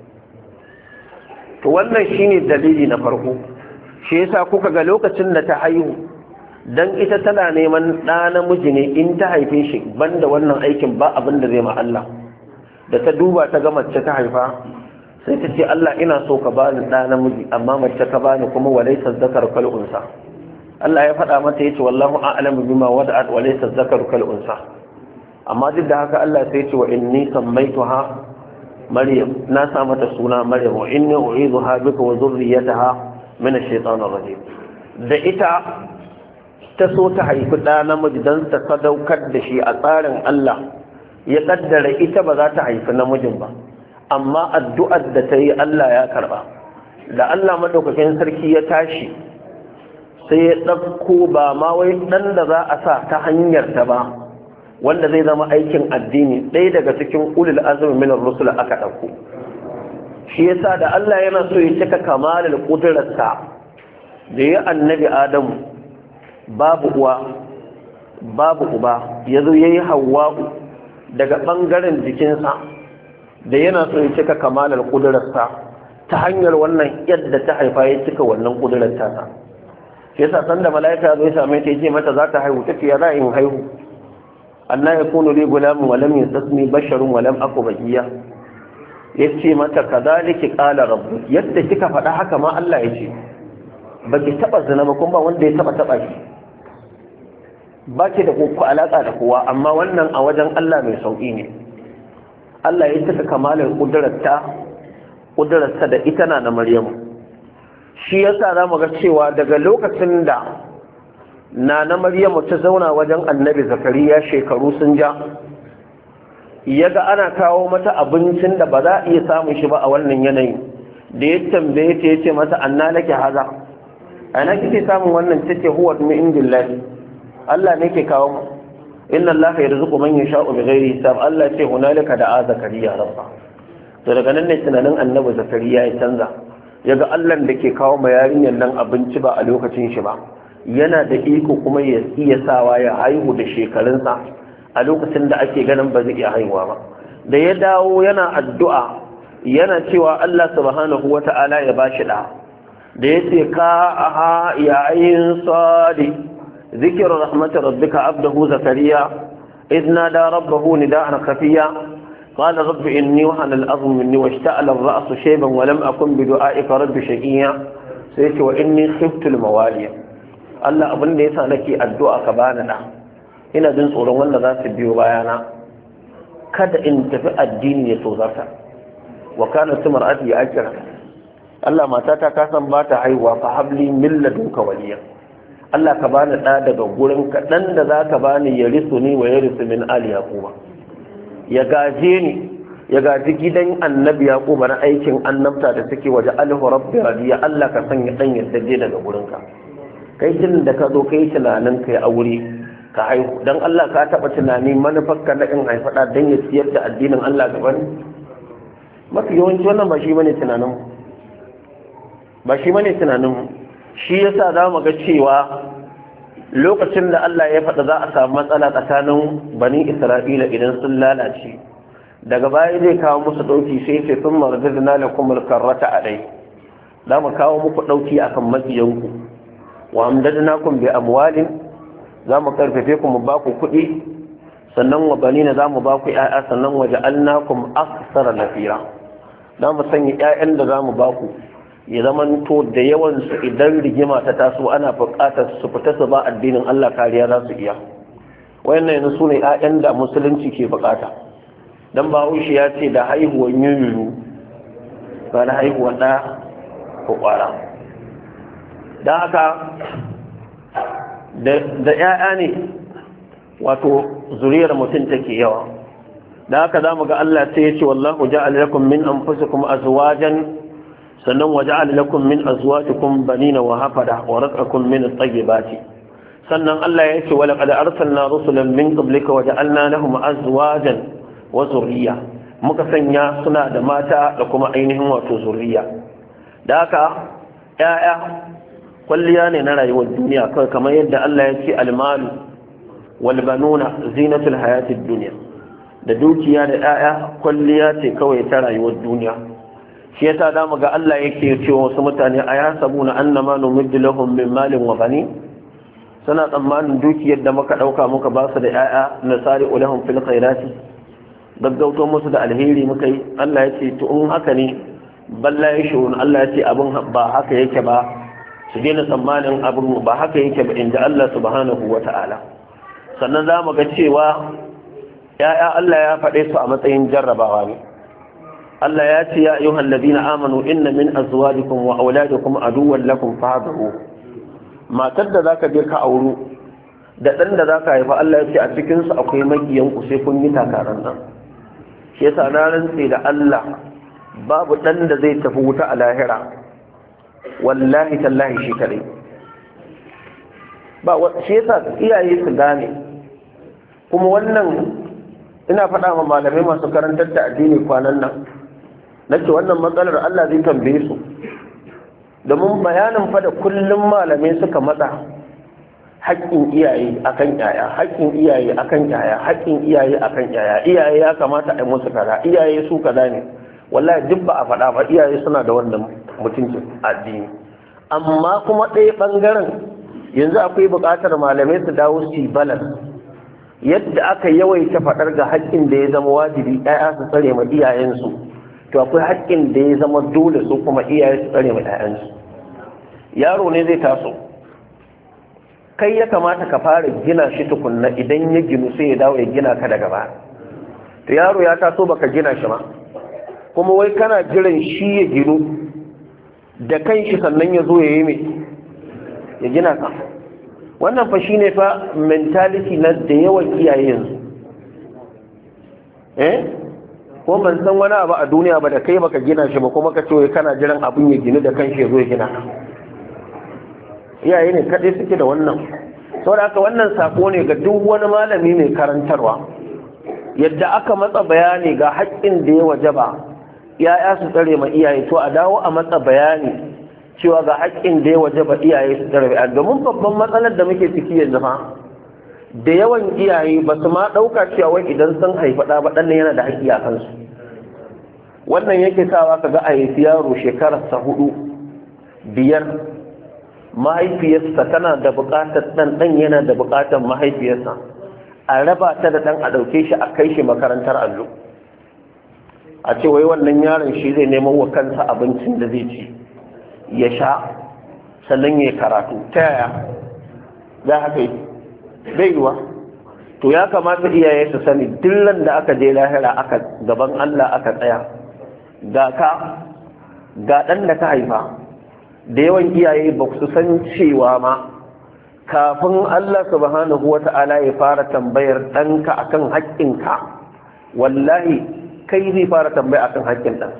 To wannan shine dalili na farko, shi yasa kuka ga lokacin da ta haihu, dan ita tana neman ɗa namiji ne, in ta haife shi banda wannan aikin ba abin da zai ma Allah. Da ta duba ta ga mace ta haifa, sai ta ce Allah ina so ka bani ɗa namiji, amma mace ka bani kuma walaysa zakar kal unsa. Allah ya faɗa mata yace wallahu a'lamu bima wada'at walaysa zakar kal unsa. Amma duk da haka Allah sai ya ce wa inni sammaituha Maryam, na sa mata suna Maryam, wa inni u'idhuha bika wa dhurriyyataha min ash-shaytanir rajim. Da ita ta so ta haifi ɗa namiji don ta sadaukar da shi a tsarin Allah, ya kaddara ita ba za ta haifi namijin ba, amma addu'ar da ta yi Allah ya karba. Da Allah madaukakin sarki ya tashi sai ya ɗauko ba ma wai ɗan da za a sa ta hanyar ta ba, wanda zai zama aikin addini, ɗaya daga cikin ulul azmi min ar-rusul aka ɗauko. Shi yasa da Allah yana so ya cika kamalul qudrarsa da ya annabi Adamu babu uwa babu uba, yazo yayi Hawwa'u daga bangaren jikinsa, da yana so ya cika kamalar kudurarsa ta hanyar wannan yadda ta haifa ya cika wannan kudurar tasa. Yasa sanda malaika zai same ta yace mata za ta haihu, take ya za in haihu, anna yakunu li gulamun wa lam yastasmi basharun wa lam aku bagiya. Yace mata kadhalika qala rabbuk, yadda kika faɗa haka ma Allah yace baki taba zina ba, kuma ba wanda ya taba taba ki, ba ki da kowa alaƙa da kowa, amma wannan a wajen Allah mai sauƙi ne. Allah ya cika kamalin ƙudurarta ƙudurarsa da ita na na Maryamu. Shi yasa za mu ga cewa daga lokacin da na na Maryamu ta zauna wajen annabi Zakariya shekaru sun ja yaga ana kawo mata abincin da ba za a iya samun shi ba a wannan yanayin da ya tambaye ta yace mata anna laki haza ana kike samun wannan tace huwa min indillahi Allah ne ke kawo mu inna Allah yarzuqu man yasha'u bighairi hisab Allah ce hunalika da Zakariya rabba to daga nan ne tunanin annabi Zakariya ya canza yaga Allah da ke kawo ma yarinyar nan abinci ba a lokacin shi ba yana da iko kuma ya iya sawa ya haihu da shekarunsa a lokacin da ake ganin ba zai iya haihuwa ba da ya dawo yana addu'a yana cewa Allah subhanahu wata'ala ya bashi da da yace ka aha ya ayin sadi zikr rahmatir rabbika abdahu zakariya idna da rabbahu nida'an khafiya qala rabbi inni wahana al-azmu minni washta'ala ar-ra'su shayban wa lam akun bi du'a'ika rabbi shaqiya sai ce wa inni khiftu al-mawaliya Allah abin da yasa nake addu'a ka bani da ina jin tsoron wanda za su biyo bayana kada in tafi addini ya tozarta wa kana tumar'ati akira Allah matata ka san ba ta haihuwa fa habli min ladunka waliya Allah ka bani da daga gurin ka dan da zaka bani ya risu ni wa yarisu min ali yaquba ya gaje ni ya gaji gidan annabi yaquba na aikin annabta da suke waje alhu rabbi radiya Allah ka sanya dan yadda daga gurin ka kai tun da ka zo kai tunanin kai aure ka haihu don Allah ka taɓa tunani manufarka na in haifaɗa don ya siyar da addinin Allah gaban mafi yawanci wannan ba shi bane tunanin ba shi bane tunanin shi yasa za mu ga cewa lokacin da Allah ya faɗa za a samu matsala tsakanin bani Isra'ila idan sun lalace daga baya zai kawo musu ɗauki sai sai sun marzina lakum al-karrata alai za mu kawo muku ɗauki akan matsiyanku wa amdadnakum bi amwalin za mu karfafe ku mu baku kuɗi sannan wa banina za mu baku ƴaƴa sannan wa ja'alnakum aksara nafira za mu sanya ƴaƴan da za mu baku ya zaman to da yawan su idan rigima ta taso ana buƙatar su fita su ba addinin Allah kariya za su iya wayannan yanzu sune ƴaƴan da musulunci ke buƙata dan Bahaushe ya ce da haihuwar yuyuru ba na haihuwar ɗa ko ƙwara dan haka da ‘ya'ya ne wato zuriyar mutum take yawa da haka za mu ga Allah sai ya ce wallahu ja'ala lakum min anfusikum azwajan sannan wa ja'ala lakum min azwajikum banina wa hafada wa razaqakum min at-tayyibati sannan Allah ya ce wa laqad arsalna rusulan min qablika wa ja'alna lahum azwajan wa zurriya muka sanya suna da mata da kuma ainihin wato zurriya da haka ‘ya'ya kwalliya ne na rayuwar duniya kawai kamar yadda Allah ya ce almalu wal banuna zinatul hayatid dunya da dukiya da 'ya'ya kwalliya ce kawai ta rayuwar duniya shi yasa zamu ga Allah yake cewa wasu mutane ayasabuna annama numiddu lahum min malin wa bani sana tsammanin dukiyar da muka dauka muka ba su da 'ya'ya nasari ulahum fil khairati gaggauto musu da alheri muka yi Allah ya ce to in haka ne balla ya shurun Allah ya ce abin ba haka yake ba su daina tsammanin abin ba haka yake ba inda Allah subhanahu wa ta'ala sannan za mu ga cewa ya'ya Allah ya faɗe su a matsayin jarrabawa ne Allah ya ce ya ayyuhal ladina amanu inna min azwajikum wa auladikum aduwwan lakum fahdharu matar da zaka je ka auro da dan da zaka haifa Allah ya ce a cikin su akwai makiyan ku sai kun yi takaran nan shi yasa na rantse da Allah babu dan da zai tafi wuta a lahira wallahi tallahi shi kadai ba shi yasa iyaye su gane kuma wannan ina faɗa ma malamai masu karantar da addini kwanan nan nace wannan matsalar Allah zai tambaye su domin bayanin fa da kullum malamai suka matsa haƙƙin iyaye akan yaya haƙƙin iyaye akan yaya haƙƙin iyaye akan yaya iyaye ya kamata a yi musu kaza iyaye su kaza ne wallahi duk ba a faɗa ba iyaye suna da wannan mutuncin addini amma kuma ɗaya ɓangaren yanzu akwai buƙatar malamai su dawo su balas yadda aka yawaita faɗar ga haƙƙin da ya zama wajibi ɗaya su tsare ma iyayensu to akwai haƙƙin da ya zama dole su kuma iyaye su tsare ma ɗayansu yaro ne zai taso kai ya kamata ka fara gina shi tukunna idan ya ginu sai ya dawo ya gina ka daga baya to yaro ya taso baka gina shi ma kuma wai kana jiran shi ya ginu da kanshi sannan ya zo ya yi mai ya gina ka wannan fa shine fa mentality na da yawan iyaye yanzu eh ko ban san wani abu a duniya ba da kai baka gina shi ba kuma ka ce kana jiran abun ya ginu da kanshi ya zo ya gina iyaye ne kadai suke da wannan saboda haka wannan sako ne ga duk wani malami mai karantarwa yadda aka matsa bayani ga haƙƙin da ya wajaba yaya su tsare ma iyaye to a dawo a matsa bayani cewa ga haƙƙin da ya wajaba iyaye su tsare ma domin babban matsalar da muke ciki yanzu fa da yawan iyaye ba su ma ɗauka cewa wai idan sun haifa ɗa ba ɗan yana da haƙƙi a kansu wannan yake sawa ka ga a haifi yaro shekararsa hudu biyar mahaifiyarsa tana da buƙatar ɗan ɗan yana da buƙatar mahaifiyarsa a raba ta da ɗan a ɗauke shi a kai shi makarantar allo a ce wai wannan yaron shi zai neman wa kansa abincin da zai ci ya sha sannan ya karatu ta yaya za haka yi bai yiwa to ya kamata iyaye su sani dillan da aka je lahira aka gaban Allah aka tsaya ga ka ga ɗan da ka haifa da yawan iyaye ba su san cewa ma kafin Allah subhanahu wata'ala ya fara tambayar ɗanka akan haƙƙinka wallahi kai zai fara tambaya akan haƙƙin ɗan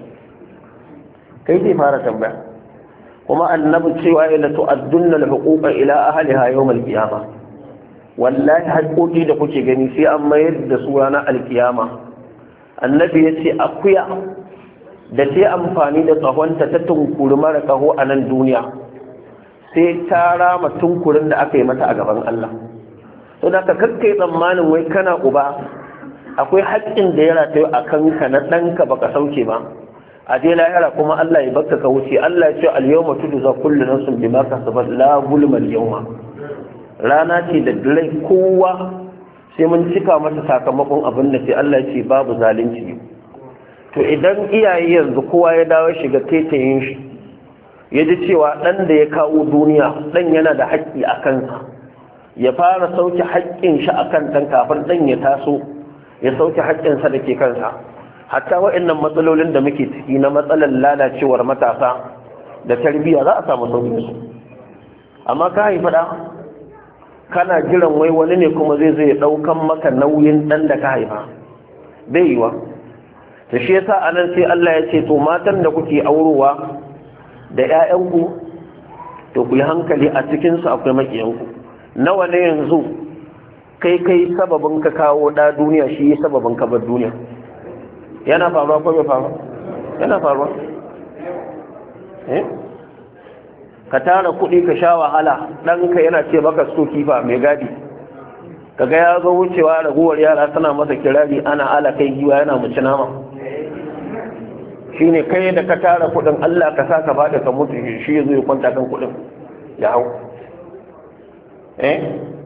kai zai fara tambaya kuma annabi cewa ila tu'addunna al-huquqa ila ahliha yawm al-qiyamah wallahi haƙƙoƙi da kuke gani sai an mayar da su ranar alkiyama annabi ya ce akuya da ta amfani da ƙahonta ta tunkuri mara ƙaho a nan duniya sai ta rama tunkurin da aka yi mata a gaban Allah so da ka kakkai tsammanin wai kana uba akwai haƙƙin da ya rataye a kanka na ɗanka baka sauke ba a je lahira kuma Allah ya baka ka wuce Allah ya ce al-yawma tujza kullu nafsin bima kasabat la zulma al-yawma rana ce da dare kowa sai mun cika mata sakamakon abin da sai Allah ce babu zalunci to idan iyaye yanzu kowa ya dawo shiga taitayin shi ya ji cewa ɗan da ya kawo duniya ɗan yana da haƙƙi a kansa ya fara sauke haƙƙin shi a kan ɗan kafin ɗan ya taso ya sauke haƙƙinsa da ke kansa hatta waɗannan matsalolin da muke ciki na matsalar lalacewar matasa da tarbiyya za a samu sauƙin su amma ka haifa ɗa kana jiran wai wani ne kuma zai zai daukan maka nauyin dan da ka haifa bai yiwa to shi yasa anan sai Allah ya ce to matan da kuke aurowa da ƴaƴanku to ku yi hankali a cikin su akwai makiyanku nawa ne yanzu kai kai sababin ka kawo da duniya shi sababin ka bar duniya yana faruwa ko bai faruwa yana faruwa eh ka tara kuɗi ka sha wahala ɗanka yana ce baka so kifa mai gadi kaga ya zo wucewa raguwar yara suna masa kirari ana ala kai giwa yana muci nama shine kai da ka tara kuɗin Allah ka sa ka bada ka mutu shi ya zo ya kwanta kan kuɗin ya hau eh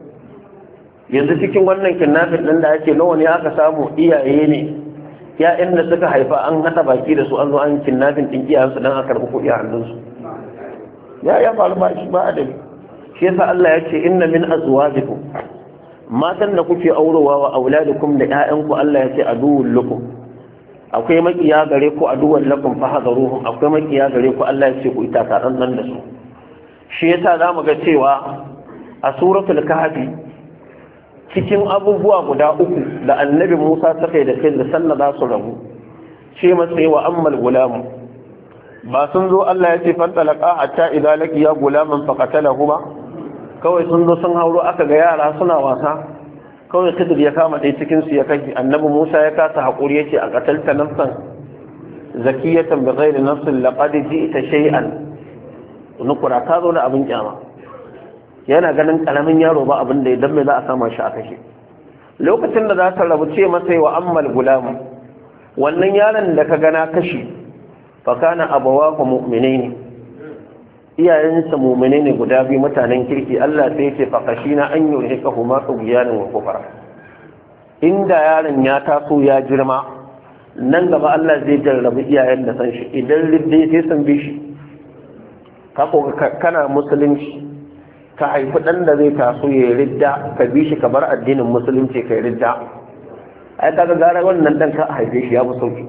yanzu cikin wannan kidnapping ɗin da ake nawa ne aka samu iyaye ne ya'yan da suka haifa an haɗa baki da su an zo an kidnapping ɗin iyayensu don a karɓi kuɗi a hannunsu ya ya faru ba shi ba adami shi yasa Allah ya ce inna min azwajikum matan da kuke aurowa wa auladukum da ƴaƴanku Allah ya ce aduwwul lakum akwai makiya gare ku aduwwul lakum fahadaruhum akwai makiya gare ku Allah ya ce ku ita ka dan da su shi yasa zamu ga cewa a suratul kahfi cikin abubuwa guda uku da annabi Musa ta kai da kai da sallah za su rabu ce masa wa ammal gulamu ba sun zo Allah ya ce fantalaka hatta idza laqiya gulaman faqatalahu ba kawai sun zo sun hauro aka ga yara suna wasa kawai Khidir ya kama dai cikin su ya kai annabi Musa ya kasa hakuri yace a qatalta nafsan zakiyatan bighairi nafsin laqad ji'ta shay'an nukura ka zo da abin kyama yana ganin kalamin yaro ba abin da idan mai za a sama shi a kashe lokacin da za ta rabu ce masa wa ammal gulamu wannan yaron da ka gana kashi fakana abawahu mu'minaini iyayensa mu'minai ne guda biyu mutanen kirki Allah sai yake fakashina an yurhikahuma tughyanan wa kufra inda yaron ya taso ya girma nan gaba Allah zai jarrabi iyayen da san shi idan ridde sai san bi shi ka ko kana musulunci ka haifi dan da zai taso ya ridda ka bi shi ka bar addinin musulunci kai ridda ai kaga gara wannan dan ka haife shi ya fi sauki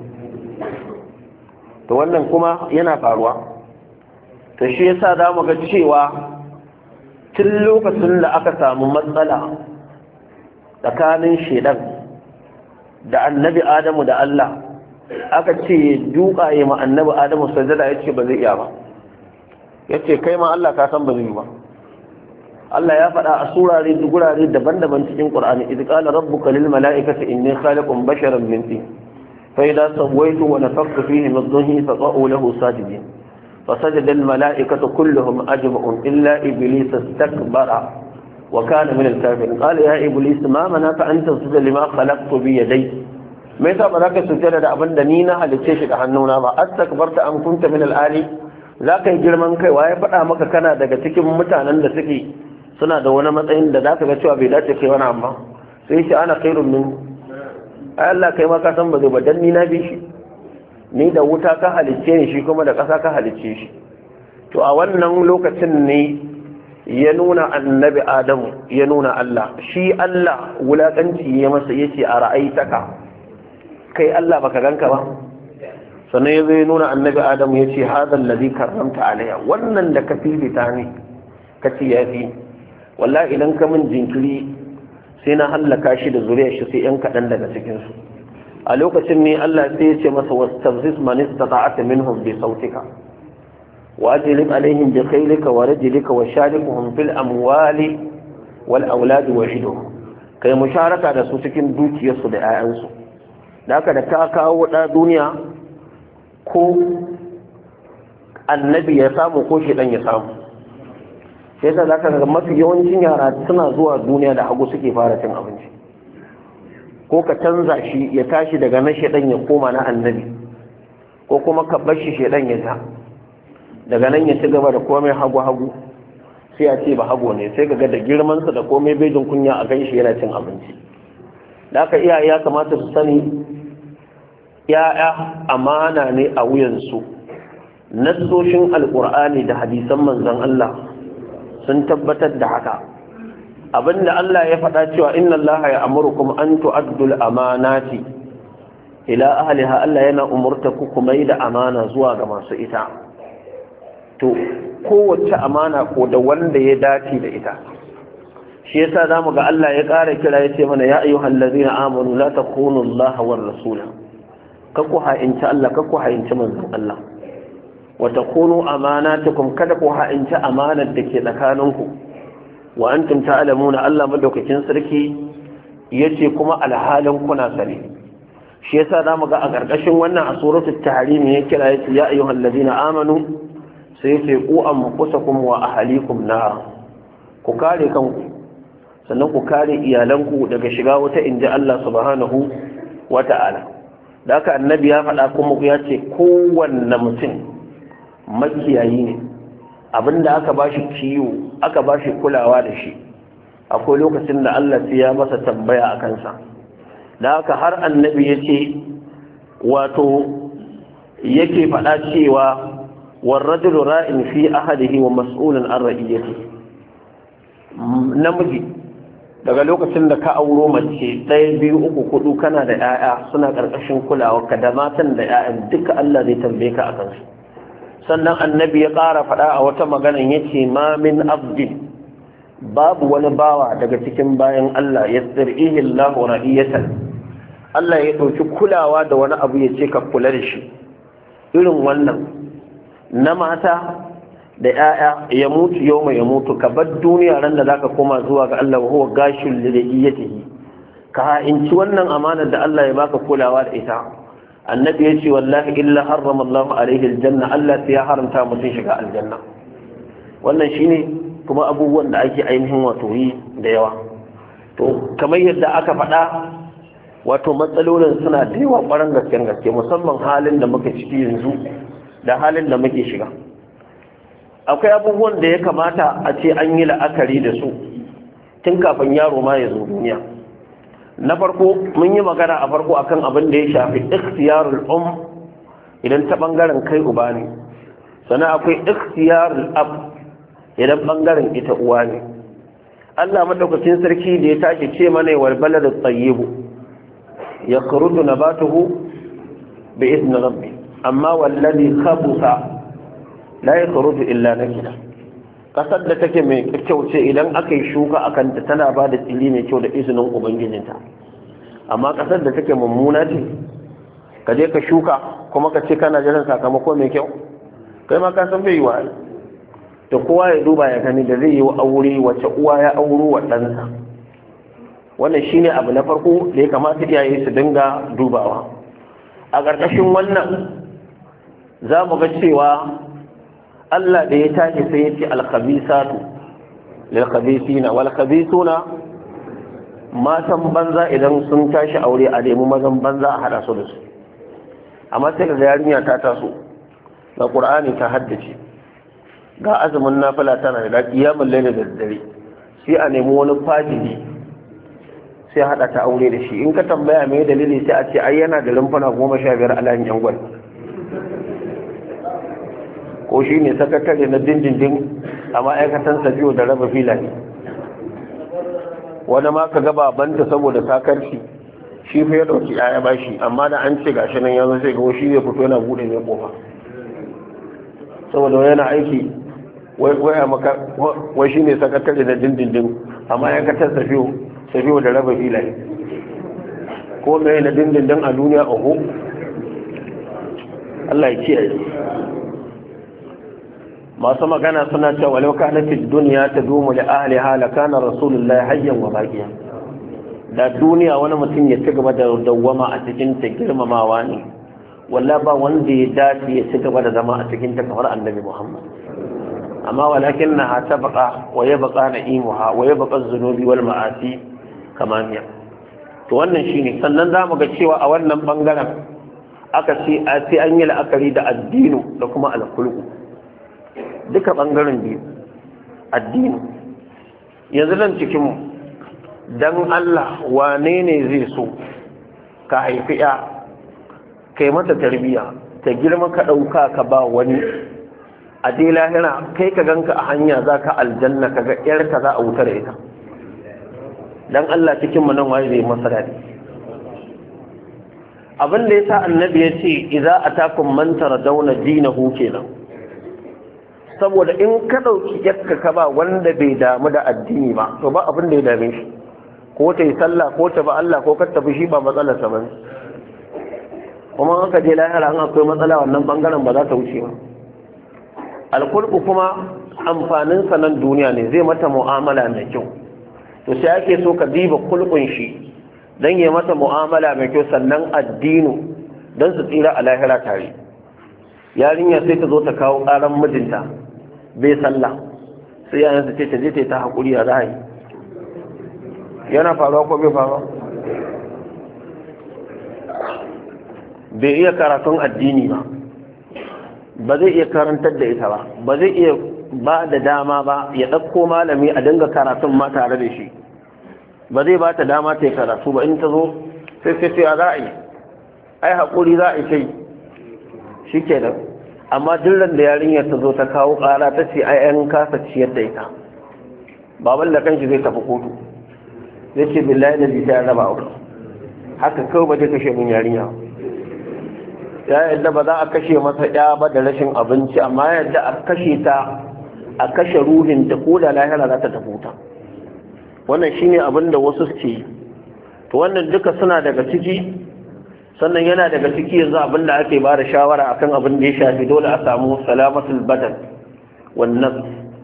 to wannan kuma yana faruwa to shi yasa za mu ga cewa tun lokacin da aka samu matsala tsakanin shedan da annabi Adamu da Allah aka ce duka yi ma annabi Adamu sajada yace ba zai iya ba yace kai ma Allah ka san ba zai yi ba Allah ya faɗa a surare da gurare daban-daban cikin Qur'ani idh qala rabbuka lil mala'ikati inni khaliqun basharan min tin fa idha sawaytu wa nafakhtu fihi min ruhi faqa'u lahu sajidin فسجد الملائكة كلهم أجمعون إلا إبليس استكبر وكان من الكافرين قال يا إبليس ما منعك أن تسجد لما خلقت بيدي متى بذاك سجد أبن دنينا هل تشهد عنونا ما أستكبرت أم كنت من الآلي ذاك يجرمن كي waye faɗa maka kana daga cikin mutanen da suke suna da wani matsayin da zaka ga cewa bai dace kai wani amma sai shi ana khairun min ai Allah kai ma ka san ba zai ba dan ni na bi shi ni da wuta ka halicce ni shi kuma da ƙasa ka halicce shi to a wannan lokacin ne ya nuna annabi Adamu ya nuna Allah shi Allah wulakanci ya masa yace a ra'aitaka kai Allah baka ganka ba sannan ya zai nuna annabi Adamu yace hadha allazi karramta alayya wannan da ka fifita ne kace yafi wallahi idan ka min jinkiri sai na hallaka shi da zuriyar shi sai yan kadan daga cikin su a lokacin ne Allah sai ya ce masa wastafzis man istata'ata minhum bi sautika wa ajlib alaihim bi khaylika wa rajlika wa sharikuhum fil amwali wal aulad wahiduhum kai musharaka da su cikin dukiyarsu da 'ya'yansu da haka da ka kawo da duniya ko annabi ya samu ko shedan ya samu sai yasa zaka ga mafi yawancin yara suna zuwa duniya da hagu suke fara cin abinci ko ka canza shi ya tashi daga na shedan ya koma na annabi ko kuma ka bar shi shedan ya ja daga nan ya ci gaba da komai hagu-hagu sai a ce ba hagu ne sai ga da girmansa da komai bejin kunya a gan shi yana cin abinci da aka iyaye ya kamata su sani ya'ya amana ne a wuyansu nassoshin alkur'ani da hadisan manzon Allah sun tabbatar da haka abinda Allah ya faɗa cewa inna Allah ya amurukum an tu'addul amanati ila ahliha Allah yana umurta ku kuma yi da amana zuwa ga masu ita to kowace amana ko da wanda ya dace da ita shi yasa zamu ga Allah ya ƙara kira yace mana ya ayyuhal ladzina amanu la takunu Allah war rasula kaku ha'inci Allah kaku ha'inci manzon Allah wa takunu amanatukum kada ku ha'inci amanar da ke tsakaninku wa antum ta'lamuna Allah madaukakin sarki yace kuma alhalin kuna sani shi yasa zamu ga a gargashin wannan a suratul tahrim ya kira yace ya ayyuhal ladina amanu sai yace ku anfusakum wa ahlikum nar ku kare kanku sannan ku kare iyalanku daga shiga wata inda Allah subhanahu wata'ala da haka annabi ya faɗa kuma ya ce kowanne mutum makiyayi ne abinda aka bashi kiyo aka bashi kulawa da shi akwai lokacin da Allah sai ya masa tambaya a kansa da haka har annabi ya ce wato yake faɗa cewa warrajulu ra'in fi ahadihi wa mas'ulun an ra'iyati namiji daga lokacin da ka auro mace ɗaya biyu uku hudu kana da 'ya'ya suna ƙarƙashin kulawa ka da matan da 'ya'yan duka Allah zai tambaye ka akan su sannan annabi ya ƙara faɗa a wata maganan yace ma min abdin babu wani bawa daga cikin bayan Allah ya tsir'ihi Allah ra'iyatan Allah ya ɗauki kulawa da wani abu ya ce ka kula da shi irin wannan na mata da 'ya'ya ya mutu yau mai ya mutu ka bar duniya ran da zaka koma zuwa ga Allah wa huwa gashul lidiyatihi ka ha'inci wannan amanar da Allah ya baka kulawa da ita annabi ya ce wallahi illa harrama Allah alaihi aljanna Allah sai ya haramta mutum shiga aljanna wannan shine kuma abubuwan da ake ainihin wato yi da yawa to kamar yadda aka faɗa wato matsalolin suna da yawa ƙwarar gaske gaske musamman halin da muke ciki yanzu da halin da muke shiga akwai abubuwan da ya kamata a ce an yi la'akari da su tun kafin yaro ma ya zo duniya na farko mun yi magana a farko akan abin da ya shafi ikhtiyarul um idan ta bangaren kai uba ne sannan akwai ikhtiyarul ab idan bangaren ita uwa ne Allah madaukakin sarki da ya tashi ce mana wal baladu tayyib yakhruju nabatuhu bi idni rabbi amma wallazi khabusa la yakhruju illa nakida ƙasar da take mai kyau ce idan aka yi shuka a kanta tana ba da tsiri mai kyau da izinin ubangijinta, amma ƙasar da take mummuna ce ka je ka shuka kuma ka ce kana jiran sakamako mai kyau, kai ma ka san bai yi wa da kowa ya duba ya gani da zai yi wa aure wace uwa ya auro wa ɗansa. Wannan shine abu na farko da ya kamata iyaye su dinga dubawa. A ƙarƙashin wannan za mu ga cewa Allah da ya tashi sai ya ce alkhabisatu lil khabisina wal khabisuna matan banza idan sun tashi aure a nemi mazan banza a hada su da su. Amma sai ga yarinya ta taso ga Qur'ani ta haddace, ga azumin nafila tana da qiyamul layl da daddare, sai a nemi wani fajiri sai hada ta aure da shi. In ka tambaya me dalili sai a ce ai yana da rumfuna goma sha biyar a layin yan gwal, ko shi ne sakatare na dindindin a ma'aikatan sabiyo da raba filaye. Wani ma ka gaba banta saboda sakarci shi fa ya dauki ya bashi, amma da an ce gashi nan yanzu sai ga shi zai fito yana bude mai kofa saboda yana aiki wai a maka wai shi ne sakatare na dindindin a ma'aikatan sabiyo sabiyo da raba filaye. Ko mai na dindindin a duniya oho, Allah ya kiyaye. Masu magana suna cewa walau kanatid dunya tadumu li ahliha la kana rasulullahi hayyan wa baqiyan. Da duniya wani mutum ya ci gaba da dawwama a cikin ta girmamawa ne, wallahi ba wanda ya dace ya ci gaba da zama a cikin ta kamar Annabi Muhammad. Amma walakinnaha tabqa wa yabqa na'imuha wa yabqa az-zunubi wal ma'asi kama hiya. To wannan shine. Sannan zamu ga cewa a wannan bangaren aka ce sai an yi la'akari da addini da kuma al-khuluq. Duka ɓangaren biyu addini. Yanzu nan cikinmu don Allah wane ne zai so ka haifi ya kai mata tarbiya ta girma ka ɗauka ka ba wani a dai lahira kai ka ganka a hanya za ka aljanna ka ga ‘yarka za a wuta da ita? Don Allah cikinmu nan waye zai masa daɗi. Abin da ya sa annabi ya ce idza atakum man taradawna dinahu kenan, saboda in ka ɗauki yakka ka ba wanda bai damu da addini ba to ba abin da ya dame shi, ko ta yi sallah ko ta ba Allah ko ka tafi shi ba matsalarsa ba. Kuma an ka je lahira an akwai matsala wannan bangaren ba za ta wuce ba. Alkulku kuma amfaninsa nan duniya ne, zai mata mu'amala mai kyau, to sai ake so ka diba kulkun shi don yi mata mu'amala mai kyau, sannan addinu don su tsira a lahira tare. Yarinya sai ta zo ta kawo ƙaran mijinta bai sallah, sai yayin su ce ta je ta yi ta haƙuri a ra'ayi. Yana faruwa ko bai faruwa? Bai iya karatun addini ba, ba zai iya karantar da ita ba, ba zai iya ba da dama ba ya ɗauko malami a dinga karatun ma tare da shi, ba zai ba ta dama ta yi karatu ba. In ta zo sai sai sai a ra'ayi, ai haƙuri za a yi sai shi ke da. Amma dillan da yarinyar ta zo ta kawo ƙara ta ce ai an kasa ciyar da ita, baban da kanshi zai tafi kotu, zai ce billahi da jita ya raba aure, haka kawai ba zai kashe min yarinya. Ya yadda ba za a kashe masa ya ba da rashin abinci, amma yadda a kashe ta a kashe ruhin ta ko da lahira za ta tafi ta. Wannan shine abin da wasu suke yi. To wannan duka suna daga ciki. Sannan yana daga ciki yanzu abin da ake ba da shawara akan abin da ya shafi dole a samu salamatul badan wannan.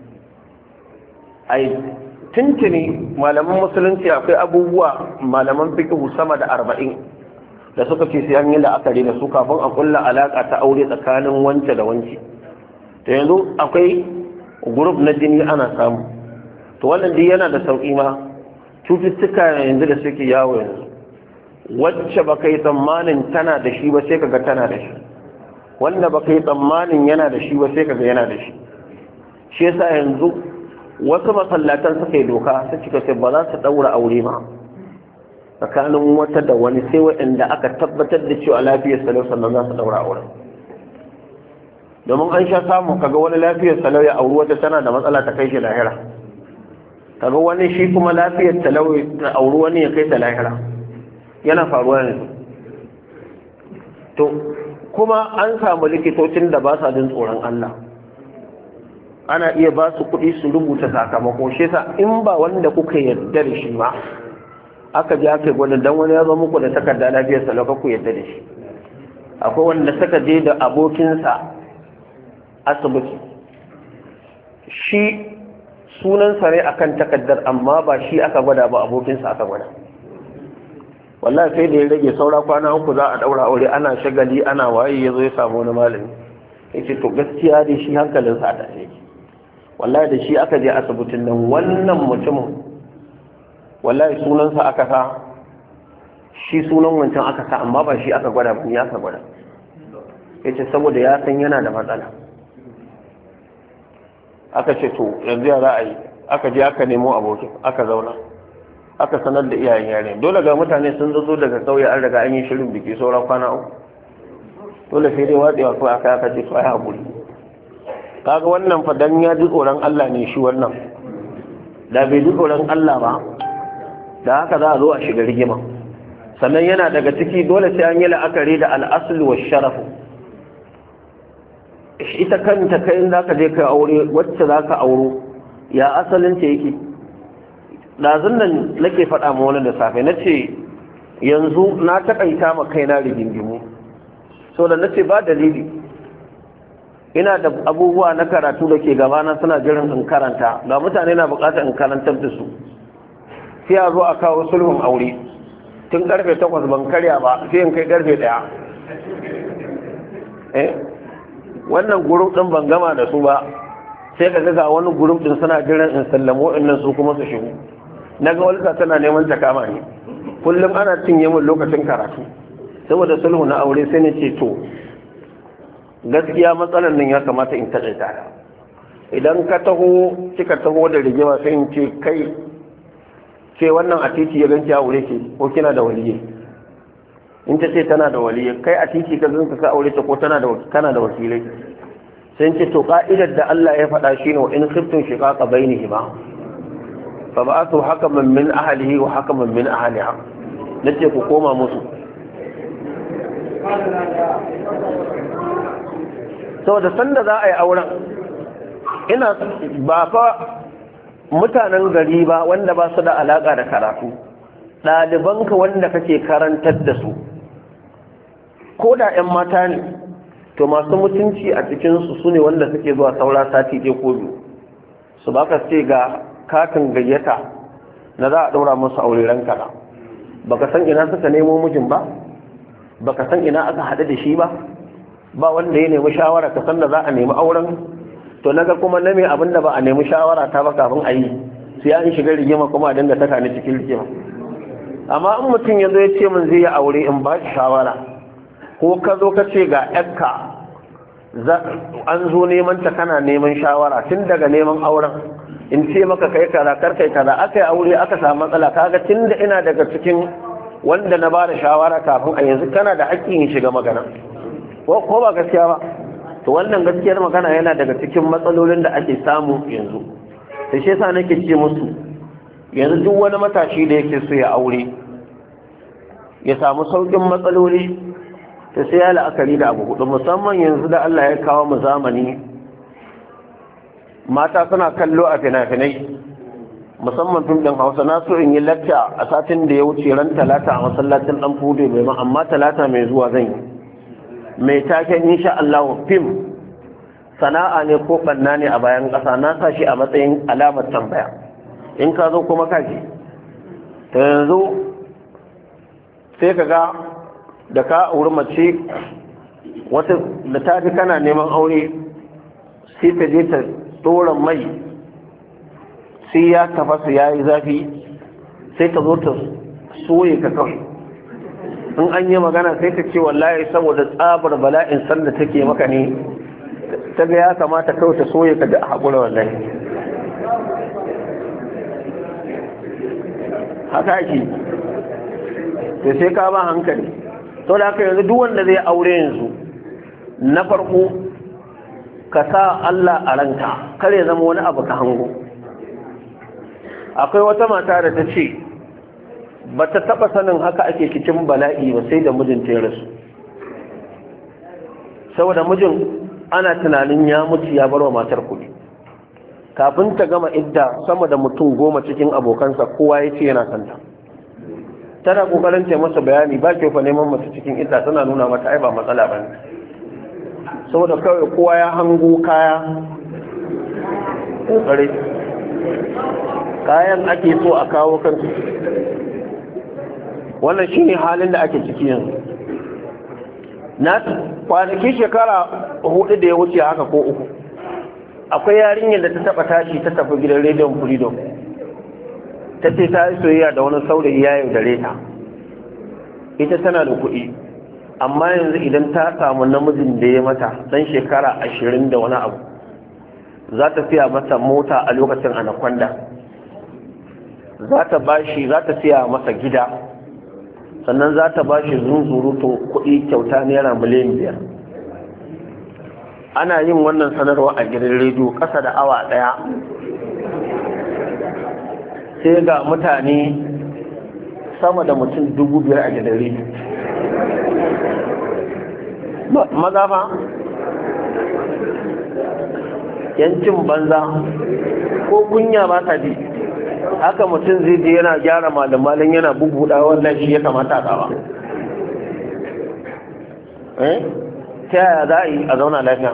Ai tuntuni malaman musulunci akwai abubuwa malaman fiqh sama da arba'in da suka ce sai an yi la'akari da su kafin a kulla alaka ta aure tsakanin wance da wance. To yanzu akwai group na jini ana samu, to wannan dai yana da sauki ma. Cututtuka yanzu da suke yawo yanzu, wacce baka yi tsammanin tana da shi ba sai kaga tana da shi, wanda baka yi tsammanin yana da shi ba sai kaga yana da shi. Shi yasa yanzu wasu masallatan suka yi doka su cika sai ba za su daura aure ma tsakanin wata da wani sai waɗanda aka tabbatar da cewa lafiyar salau sannan za su daura aure. Domin an sha samu kaga wani lafiyar salau ya auri wata tana da matsala ta kai shi lahira, kaga wani shi kuma lafiyar salau ya auri wani ya kai ta lahira. Yana faruwa ne. To kuma an samu likitocin da ba sa jin tsoron Allah, ana iya ba su kuɗi su rubuta sakamako shi yasa in ba wanda kuka yarda da shi ba aka ji aka gwada dan wani ya zo muku da takarda lafiyar sa ku yarda da shi akwai wanda suka je da abokinsa asibiti shi sunansa ne akan takardar amma ba shi aka gwada ba abokinsa aka gwada wallahi sai da ya rage saura kwana uku za a daura aure ana shagali ana waye ya zo ya samu wani malami ya ce to gaskiya dai shi hankalinsa a tashe wallahi da shi aka je asibitin nan wannan mutumin wallahi sunansa aka sa shi sunan wancan aka sa amma ba shi aka gwada ba ya aka gwada ya ce saboda ya san yana da matsala aka ce to yanzu ya za a yi aka je aka nemo abokin aka zauna aka sanar da iyayen yare dole ga mutane sun zo daga kauye an daga an yi shirin biki sauran kwana uku dole sai dai watsewa kawai aka aka ce to ai haƙuri kaga wannan fa dan ya ji tsoron Allah ne shi wannan da bai ji tsoron Allah ba da haka za a zo a shiga rigima sannan yana daga ciki dole sai an yi la'akari da al'aslu wa sharafu ita kanta kai in zaka je kai aure wacce zaka auro ya asalin ta yake ɗazun nan nake faɗa ma wani da safe na ce yanzu na taƙaita ma kaina rigingimu so da na ce ba dalili ina da abubuwa na karatu da ke gabana suna jiran in karanta ga mutane na buƙatar in karantar da su sai a zo a kawo sulhun aure tun karfe takwas ban karya ba sai in kai karfe ɗaya eh wannan gurup ɗin ban gama da su ba sai ka ga wani gurup ɗin suna jiran in sallamo waɗannan su kuma su shigo na ga walisa tana neman ta kama ne kullum ana cinye min lokacin karatu saboda sulhu na aure sai ne ce to gaskiya matsalar nan ya kamata in taɗaita ta idan ka taho kika taho da rigima sai in ce kai ce wannan a titi ya ganki aure ke ko kina da waliyi in ta ce tana da waliyi kai a titi ka zanka ka aure ta ko tana da kana da wakilai sai in ce to ka'idar da Allah ya faɗa shine wa in khiftum shiqaqa bainihima فبعثوا حكما من أهله وحكما من أهلها nace ku koma musu saboda sanda za a yi auren ina ba fa mutanen gari ba wanda ba su da alaka da karatu ɗalibanka wanda kake karantar da su ko da 'yan mata ne to masu mutunci a cikinsu su ne wanda suke zuwa saura sati je ko biyu su baka ce ga katin gayyata na za a ɗaura musu aure ranka na baka san ina suka nemo mijin ba baka san ina aka haɗu da shi ba ba wanda ya nemi shawara ka san da za a nemi auren to naga kuma na mai abin da ba a nemi shawara ta ba kafin a yi sai an shiga rigima kuma a dinga taka ni cikin rigima amma in mutum ya zo ya ce min zai yi aure in ba shi shawara ko ka zo ka ce ga yakka an zo neman ta kana neman shawara tun daga neman auren in ce maka kai kaza kar kai kaza aka yi aure aka samu matsala kaga tunda ina daga cikin wanda na bada shawara kafin a yanzu kana da haƙƙin in shiga magana ko ba gaskiya ba to wannan gaskiyar magana yana daga cikin matsalolin da ake samu yanzu da shi yasa nake ce musu yanzu duk wani matashi da yake so ya aure ya samu saukin matsaloli ta sai ya la'akari da abu hudu musamman yanzu da Allah ya kawo mu zamani mata suna kallo a fina-finai musamman fim ɗin hausa na so in yi lacca a satin da ya wuce ran talata a masallacin ɗan fude mai ma amma talata mai zuwa zan yi mai taken insha Allah fim sana'a ne ko ɓanna ne a bayan ƙasa na sa shi a matsayin alamar tambaya in ka zo kuma kaji ta yanzu sai ka ga da ka auri mace wata da ta fi kana neman aure sai ta je ta tsoron mai sai ya tafasa ya yi zafi sai ta zo ta soye ka kawai in an yi magana sai ta ce wallahi saboda tsabar bala'in sanda take maka ne ta ga ya kamata kawai ta soye ka da haƙura wallahi haka ake da sai ka ba hankali to da haka yanzu duk wanda zai aure yanzu na farko ka sa Allah a ranka kar ya zama wani abu ka hango akwai wata mata da ta ce ba ta taɓa sanin haka ake cikin bala'i ba sai da mijinta ya rasu saboda mijin ana tunanin ya mutu ya bar wa matar kuɗi kafin ta gama idda sama da mutum goma cikin abokansa kowa ya ce yana santa. Tana kokarin ta masa bayani ba ke fa neman mace cikin idda tana nuna mata ai ba matsala ba ne, saboda kawai kowa ya hango kaya tsare kayan ake so a kawo kansu. Wannan shine halin da ake ciki yanzu. Na kwanaki shekara hudu da ya wuce haka ko uku, akwai yarinyar da ta taba tashi ta tafi gidan rediyon freedom, ta ce ta yi soyayya da wani saurayi ya yaudare ta, ita tana da kuɗi amma yanzu idan ta samu namijin da ya mata dan shekara ashirin da wani abu za ta siya masa mota a lokacin anaconda, za ta bashi za ta siya masa gida, sannan za ta bashi zunzurutun kuɗi kyauta naira miliyan biyar. Ana yin wannan sanarwa a gidan rediyo ƙasa da awa ɗaya sai ga mutane sama da mutum dubu biyar a gidan rediyo. Maza fa yancin banza ko kunya ba ta ji, haka mutum zai je yana gyara malamalin yana bubuɗa wannan shi ya kamata a tsawa. Eh? ta yaya za a yi a zauna lafiya?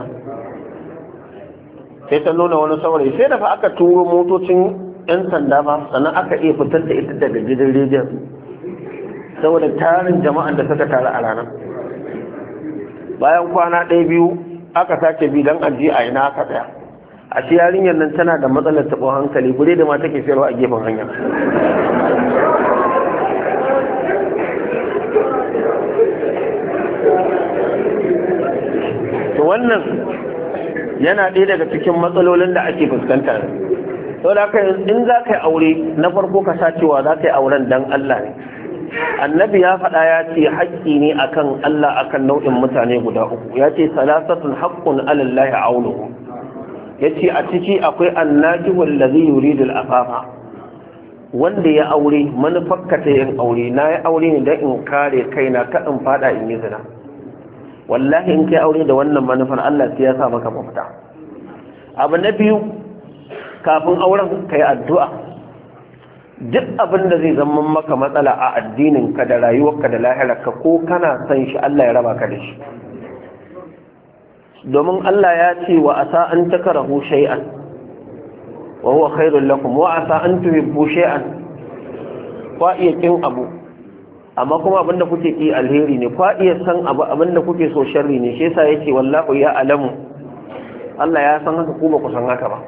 Sai ta nuna wani saurayi, sai da fa aka turo motocin 'yan sanda ba sannan aka iya fitar da ita daga gidan rediyon saboda tarin jama'an da suka taru a ranar. Bayan kwana ɗaya biyu aka sake bi don ajiye a ina aka tsaya, a shi yarinyar nan tana da matsalar taɓon hankali, gure da ma take sayarwa a gefen hanya. To wannan yana ɗaya daga cikin matsalolin da ake fuskanta. Sau da haka in za ka yi aure na farko ka sa cewa za ka yi auren don Allah ne. Annabi ya faɗa ya ce haƙƙi ne akan Allah akan nau'in mutane guda uku, ya ce salasatun haƙƙun alallahi aunuhu. Ya ce a ciki akwai annaji wallazi yuridul afafa, wanda ya aure manufarka ta yin aure, na yi aure ne don in kare kaina ka in fada in yi zina. Wallahi in kai aure da wannan manufar Allah sai ya sa maka mafita. Abu na biyu, kafin auren kai addu'a. Duk abin da zai zama maka matsala a addininka da rayuwarka da lahirarka ko kana san shi Allah ya raba ka da shi. Domin Allah ya ce wa asa an takrahu shay'an wa huwa khairul lakum wa asa an tuhibbu shay'an, fa iya kin abu amma kuma abinda kuke ki alheri ne, fa iya san abu abinda kuke so sharri ne. Shi yasa yake wallahu ya alamu, Allah ya san haka ku ba ku san haka ba.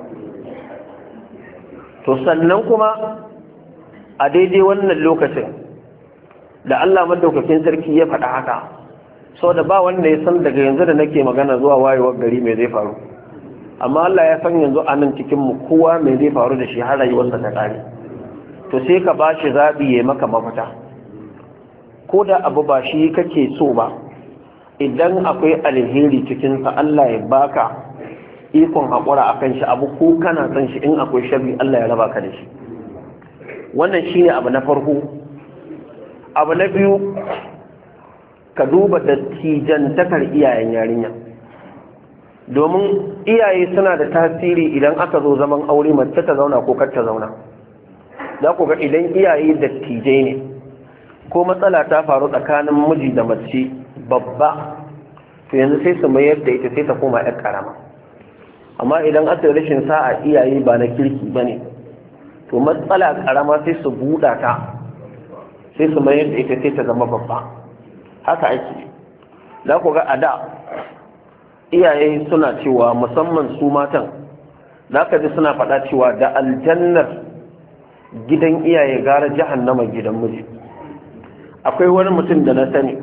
To sannan kuma a daidai wannan lokacin da Allah madaukakin sarki ya faɗa haka, sau da ba wanda ya san daga yanzu da nake magana zuwa wayewar gari mai zai faru, amma Allah ya san yanzu a nan cikinmu kowa mai zai faru da shi har rayuwarsa ta ƙare. To sai ka ba shi zaɓi ya maka mafita, ko da abu ba shi kake so ba, idan akwai alheri cikinsa Allah ya baka ikon haƙura a kan shi, abu ko kana san shi in akwai sharri Allah ya raba ka da shi. Wannan shi ne abu na farko. Abu na biyu, ka duba dattijantakar iyayen yarinya, domin iyaye suna da tasiri idan aka zo zaman aure mace ta zauna ko kar ta zauna. Za ku ga idan iyaye dattijai ne ko matsala ta faru tsakanin miji da mace babba, to yanzu sai su mayar da ita sai ta koma yar karama. Amma idan aka rashin sa'a iyaye ba na kirki ba ne, to matsala karama sai su buɗa ta sai su mayar da ita sai ta zama babba. Haka ake. Za ku ga a da iyaye suna cewa, musamman su matan, za ka ji suna faɗa cewa da aljannar gidan iyaye gara jahannama gidan miji. Akwai wani mutum da na sani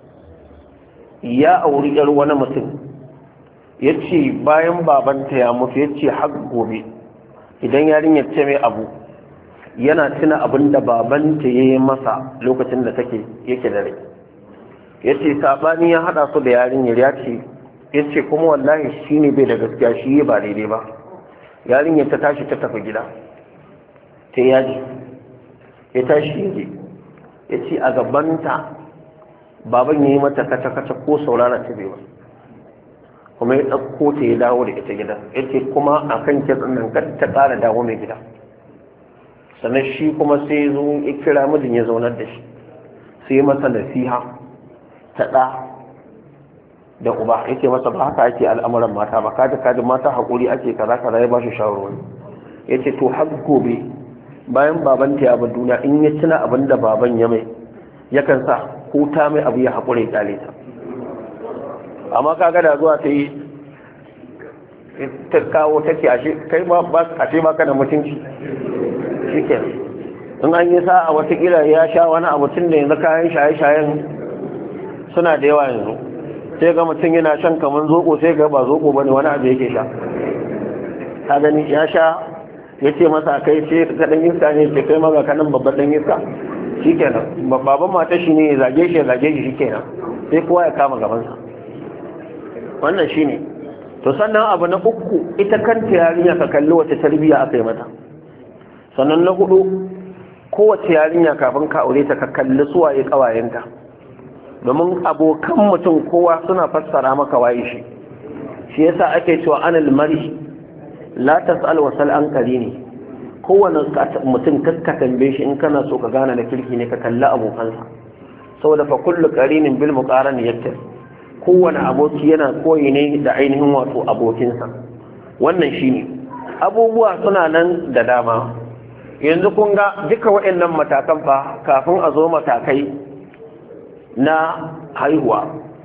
ya auri yar wani mutum, ya ce bayan babanta ya mutu, ya ce har gobe idan yarinyar ce mai abu yana tuna abin da babanta ya yi masa lokacin da take yake da rai. Ya ce saɓani ya haɗa su da yarinyar, ya ce ya ce kuma wallahi shi ne bai da gaskiya, shi ba daidai ba. Yarinyar ta tashi ta tafi gida ta yaji, ya tashi yaje, ya ce a gabanta baban ya yi mata kaca-kaca ko saurara ta bai ba. kuma ya ɗauko ta ya dawo da ita gida ya ce kuma a kan kitsin nan kar ta ƙara dawo mai gida. Sannan shi kuma sai zo ya kira mijin ya zaunar da shi sai masa nasiha ta ɗa da uba yake masa ba haka ake al'amuran mata ba kaji kaji mata haƙuri ake kaza kaza ya ba shi shawarwari. Ya ce to har gobe bayan baban ta ya bar duniya in ya tuna abin da baban ya mai yakan sa ko ta mai abu ya haƙura ya ƙyale ta. Amma kaga da zuwa ta yi ta kawo take ashe kai ba ashe ba kana mutunci shike in an yi sa'a watakila ya sha wani abu tun da yanzu kayan shaye-shayen suna da yawa yanzu sai ga mutum yana shan kamar zoko sai ga ba zoko bane wani abu yake sha ka gani ya sha ya ce masa kai ce ka dan iska ne ce kai maga kanan babban dan iska shikenan baban mata shi ne ya zage shi ya zage shi shikenan sai kowa ya kama gabansa. Wannan shi ne. To sannan abu na uku ita kanta yarinya ka kalli wata tarbiyya aka yi mata. Sannan na hudu kowace yarinya kafin ka aure ta ka kalli suwaye kawayenta. Domin abokan mutum kowa suna fassara maka waye shi. Shi yasa ake cewa anil mari la tas'al wa sal an qarini. Kowane mutum kakka tambaye shi in kana so ka gane da kirki ne ka kalli abokansa. Saboda fa kullu qarinin bil muqarani yaktar. Kowane aboki yana koyi ne da ainihin wato abokinsa. Wannan shi ne abubuwa suna nan da dama. Yanzu kun ga duka waɗannan matakan fa kafin a zo matakai na haihuwa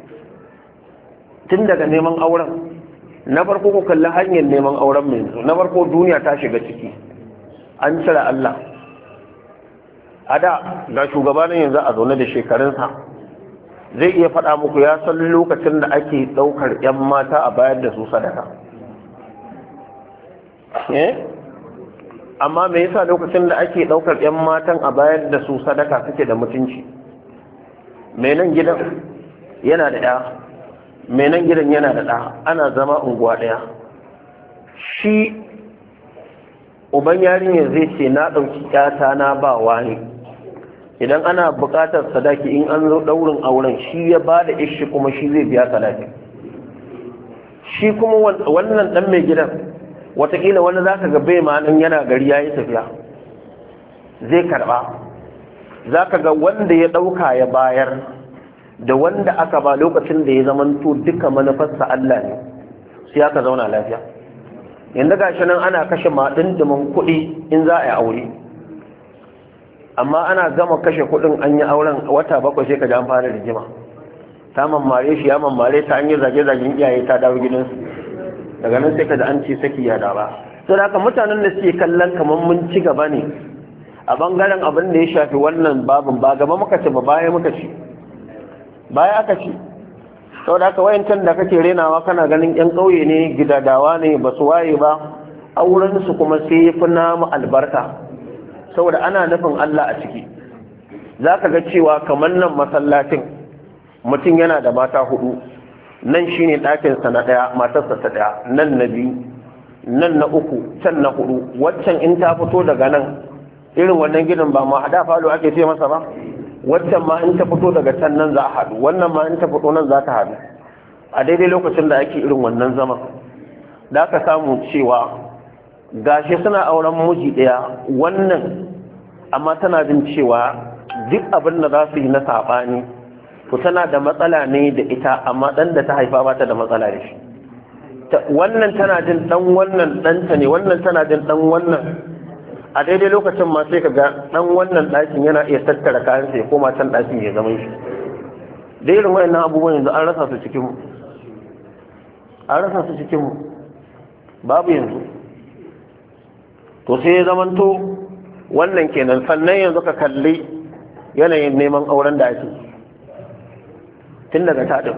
tun daga neman auren na farko ku kalli hanyar neman auren mai yanzu na farko duniya ta shiga ciki an cire Allah a da ga shugabanin yanzu a zaune da shekarunsa zai iya faɗa muku ya san lokacin da ake ɗaukar 'yan mata a bayar da su sadaka amma me yasa lokacin da ake ɗaukar 'yan matan a bayar da su sadaka suke da mutunci? mai nan gidan yana da ɗaya mai nan gidan yana da ɗa ana zama unguwa ɗaya shi uban yarinyar zai ce na ɗauki ƴata na ba wani idan ana buƙatar sadaki in an zo ɗaurin auren shi ya ba da ishi kuma shi zai biya sadaki. Shi kuma wannan ɗan mai gidan watakila wani za ka ga bai ma nan yana gari ya yi tafiya zai karɓa za ka ga wanda ya ɗauka ya bayar da wanda aka ba lokacin da ya zamanto duka manufarsa Allah ne sai aka zauna lafiya. Yanzu ga shi nan ana kashe maɗindimin kuɗi in za a yi aure amma ana gama kashe kuɗin an yi auren wata bakwai sai ka ji an fara rigima ta mammare shi ya mammare ta an yi zage-zagen iyaye ta dawo gidansu daga nan sai ka ji an ce saki ya dawa. Sai da haka mutanen da suke kallon kamar mun ci gaba ne a bangaren abin da ya shafi wannan babin ba gaba muka ci ba baya muka ci baya aka ci. Sau da haka wayancan da kake renawa kana ganin yan ƙauye ne gidadawa ne ba su waye ba aurensu kuma sai ya fi namu albarka saboda ana nufin Allah a ciki. Za ka ga cewa kamar nan masallacin mutum yana da mata hudu nan shi ne ɗakinsa na ɗaya matarsa ta ɗaya nan na biyu nan na uku can na hudu waccan in ta fito daga nan irin wannan gidan ba ma hada falo ake ce masa ba waccan ma in ta fito daga can nan za a haɗu wannan ma in ta fito nan za ta haɗu a daidai lokacin da ake irin wannan zaman da aka samu cewa gashi suna auren miji ɗaya wannan amma tana jin cewa duk abin da za su yi na saɓani to tana da matsala ne da ita amma ɗan da ta haifa ba ta da matsala da shi wannan tana jin ɗan wannan ɗanta ne wannan tana jin ɗan wannan a daidai lokacin ma sai ka ga ɗan wannan ɗakin yana iya tattara kayansa ya koma can ɗakin ya zama shi da irin wayannan abubuwan yanzu an rasa su cikinmu an rasa su cikinmu babu yanzu to sai ya zamanto wannan kenan sannan yanzu ka kalli yanayin neman auren da ake tun daga taɗin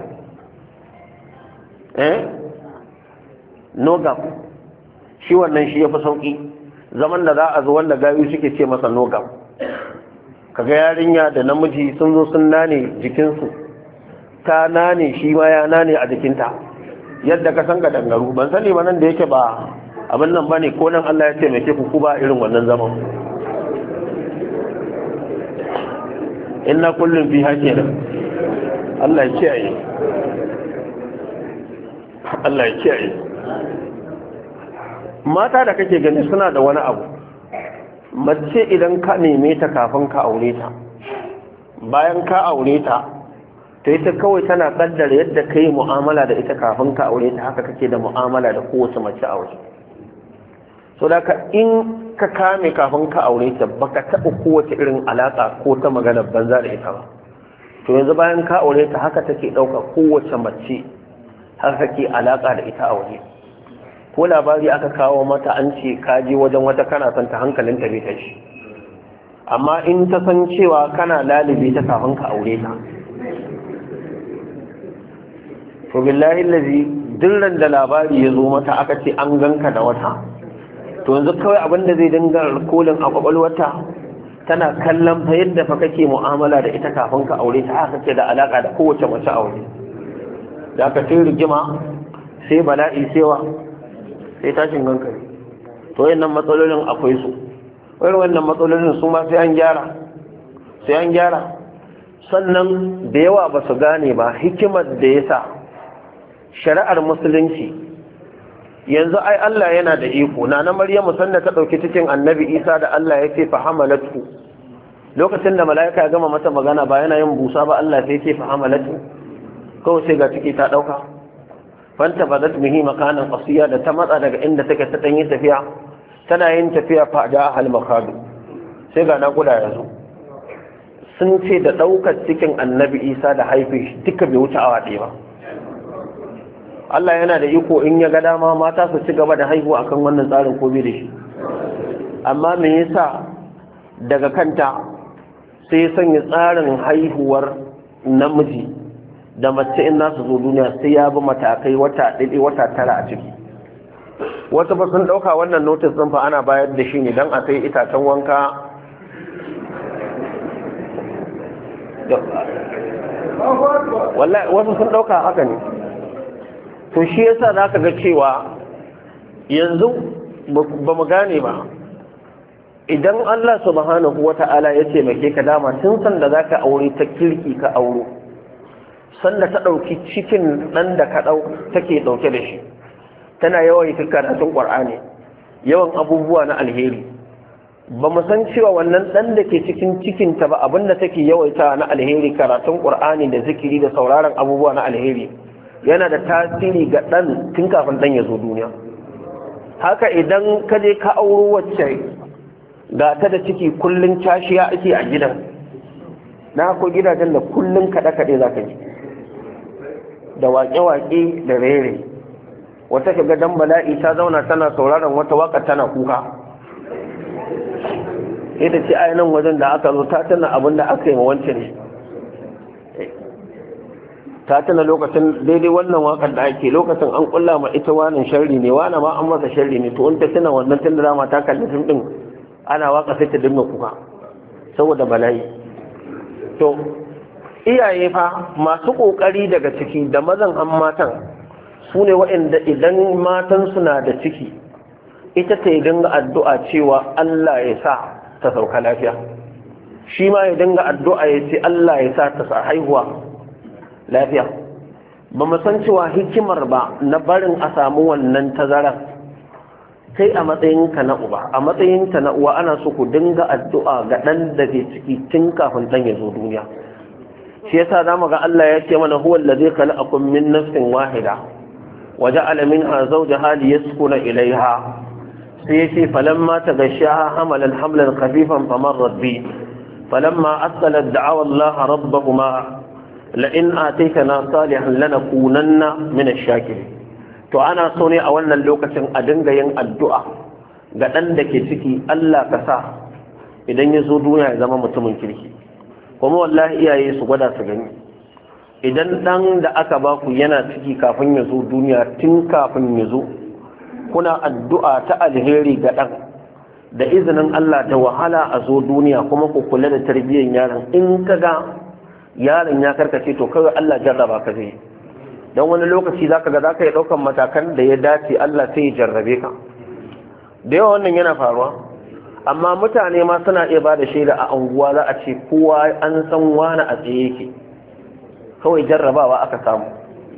eh nogam shi wannan shi ya fi sauƙi zaman da za a zo wanda gayu suke ce masa nogam kaga yarinya da namiji sun zo sun nane jikinsu ta nane shi ma ya nane a jikinta yadda ka san ga dangaru ban sani ba nan da yake ba abin nan bane ko nan Allah ya taimake ku ku ba irin wannan zaman inna kullum fi hakenan Allah ya kiyaye Allah ya kiyaye mata da kake gani suna da wani abu mace idan ka neme ta kafin ka aure ta bayan ka aure ta to ita kawai tana kaddara yadda ka yi mu'amala da ita kafin ka aure ta haka kake da mu'amala da kowace mace aure so da ka in ka kame kafin ka aure ta baka taɓa kowace irin alaƙa ko ta magana banza da ita ba to yanzu bayan ka aure ta haka take ɗauka kowace mace haka kake alaƙa da ita aure ko labari aka kawo mata an ce ka je wajen wata kana son ta hankalinta bai tashi amma in ta san cewa kana lalibi ta kafin ka aure ta to billahi allazi dillan da labari ya zo mata aka ce an ganka da wata to yanzu kawai abinda zai dinga kolin a kwakwalwata tana kallon fa yadda fa kake mu'amala da ita kafin ka aure ta haka ce da alaka da kowace mace aure da ka sai rigima sai bala'i sewa sai tashin hankali to wayannan matsalolin akwai su wayar wannan matsalolin su ma sai an gyara sai an gyara sannan da yawa ba su gane ba hikimar da yasa shari'ar musulunci yanzu ai Allah yana da iko na na Maryamu sanda ta dauki cikin Annabi Isa da Allah ya ce fa hamalatu lokacin da malaika ya gama mata magana ba yana yin busa ba Allah sai ya ce fa hamalatu kawai sai ga ciki ta dauka fanta badat mihi makanan qasiya da ta matsa daga inda take ta danyi tafiya tana yin tafiya fa da ahal makhadu sai ga nakuda yazo sun ce da daukar cikin Annabi Isa da haife shi duka bai wuce awa ɗaya ba Allah yana da iko in ya ga dama mata su ci gaba da haihuwa akan wannan tsarin ko bai da shi amma me yasa daga kanta sai ya sanya tsarin haihuwar namiji da mace in nasu zo duniya sai ya bi matakai wata ɗaiɗai wata tara a ciki wata ba sun ɗauka wannan notis ɗin fa ana bayar da shi ne don a sai itacen wanka wallahi wasu sun ɗauka haka ne to shi yasa za ka ga cewa yanzu ba mu gane ba idan Allah subhanahu wata'ala ya taimake ka dama tun sanda za ka aure ta kirki ka auro sanda ta ɗauki cikin ɗan da ka ɗau take ɗauke da shi tana yawan yi karatun ƙwar'ani yawan abubuwa na alheri ba mu san cewa wannan ɗan da ke cikin cikinta ba abinda take yawaita na alheri karatun ƙwar'ani da zikiri da sauraron abubuwa na alheri yana da tasiri ga ɗan tun kafin ɗan ya zo duniya haka idan ka je ka auro wacce ga ta da ciki kullum cashiya ake a gidan na akwai gidajen da kullum kaɗe-kaɗe za ka ji da waƙe-waƙe da rere wata ka ga dan bala'i ta zauna tana sauraron wata waƙa tana kuka ita ce ainihin wajen da aka zo ta tana abin da aka yi mawance ne ta tana lokacin daidai wannan wakar da ake lokacin an kulla ma ita wanin sharri ne wani ma an masa sharri ne to in ta tana wannan tun da dama ta kalli fim din ana waka sai ta dinga kuka saboda bala'i to iyaye fa masu kokari daga ciki da mazan an matan su ne waɗanda idan matan suna da ciki ita ta yi dinga addu'a cewa Allah ya sa ta sauka lafiya shi ma ya dinga addu'a ya ce Allah ya sa ta sa haihuwa lafiya ba mu san cewa hikimar ba na barin a samu wannan tazarar kai a matsayinka na uba a matsayinta na uwa ana so ku dinga addu'a ga ɗan da ke ciki tun kafin ɗan ya zo duniya shi yasa zamu ga Allah ya ce mana huwa allazi khalaqakum min nafsin wahida wa ja'ala minha zawjaha liyaskuna ilayha sai yace falamma taghashaha hamalan hamlan khafifan famarrat bi falamma asqalat da'awa Allah rabbahuma la'in ataitana salihan lanakunanna min ash-shakirin to ana so ne a wannan lokacin a dinga yin addu'a ga dan da ke ciki Allah ka sa idan ya zo duniya ya zama mutumin kirki kuma wallahi iyaye su gwada su gani idan dan da aka ba ku yana ciki kafin ya zo duniya tun kafin ya zo kuna addu'a ta alheri ga dan da izinin Allah da wahala a zo duniya kuma ku kula da tarbiyyar yaron in kaga yaron ya karkace to kawai Allah jarraba ka zai don wani lokaci zaka ga zaka yi daukan matakan da ya dace Allah sai ya jarrabe ka da yawa wannan yana faruwa amma mutane ma suna iya ba da shaida a anguwa za a ce kowa an san wani a tsaye yake kawai jarrabawa aka samu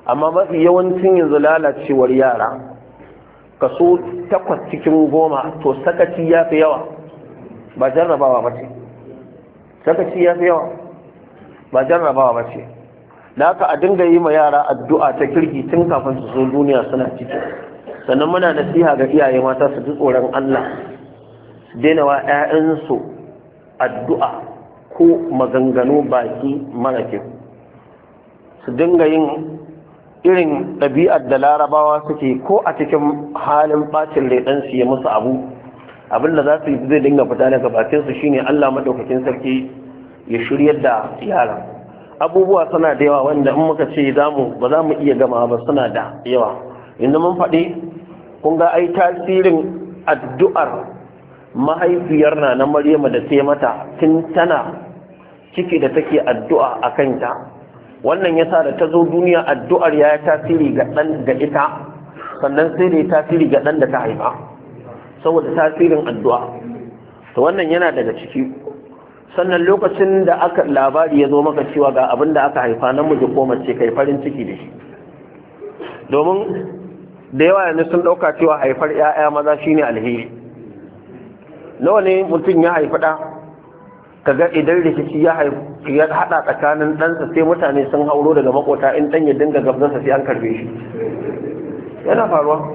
amma mafi yawancin yanzu lalacewar yara kaso takwas cikin goma to sakaci ya fi yawa ba jarrabawa ba ce sakaci ya fi yawa ba jarrabawa ba ce da haka a dinga yi ma yara addu'a ta kirki tun kafin su zo duniya suna ciki sannan muna nasiha ga iyaye mata su ji tsoron Allah su daina wa 'ya'yansu addu'a ko maganganu baki mara kyau su dinga yin irin ɗabi'ar da larabawa suke ko a cikin halin ɓacin leɗansu ya musu abu abinda za su yi zai dinga fita daga bakinsu shine Allah maɗaukakin sarki ya shiryar da yara abubuwa suna da yawa wanda in muka ce zamu ba za mu iya gama ba suna da yawa inda mun faɗi kun ga ai tasirin addu'ar mahaifiyar na na Maryama da ta mata tun tana ciki da take addu'a a kanta wannan yasa da ta zo duniya addu'ar ya yi tasiri ga ɗan da ita sannan sai da ya tasiri ga ɗan da ta haifa saboda tasirin addu'a to wannan yana daga ciki sannan lokacin da aka labari ya zo maka cewa ga abin da aka haifa namiji ko mace kai farin ciki da shi domin da yawa yanzu sun ɗauka cewa haifar 'ya'ya maza shine alheri nawa ne mutum ya haifi ɗa kaga idan rikici ya ya hada tsakanin ɗansa sai mutane sun hauro daga makota in ɗan ya dinga gabzansa sai an karbe shi yana faruwa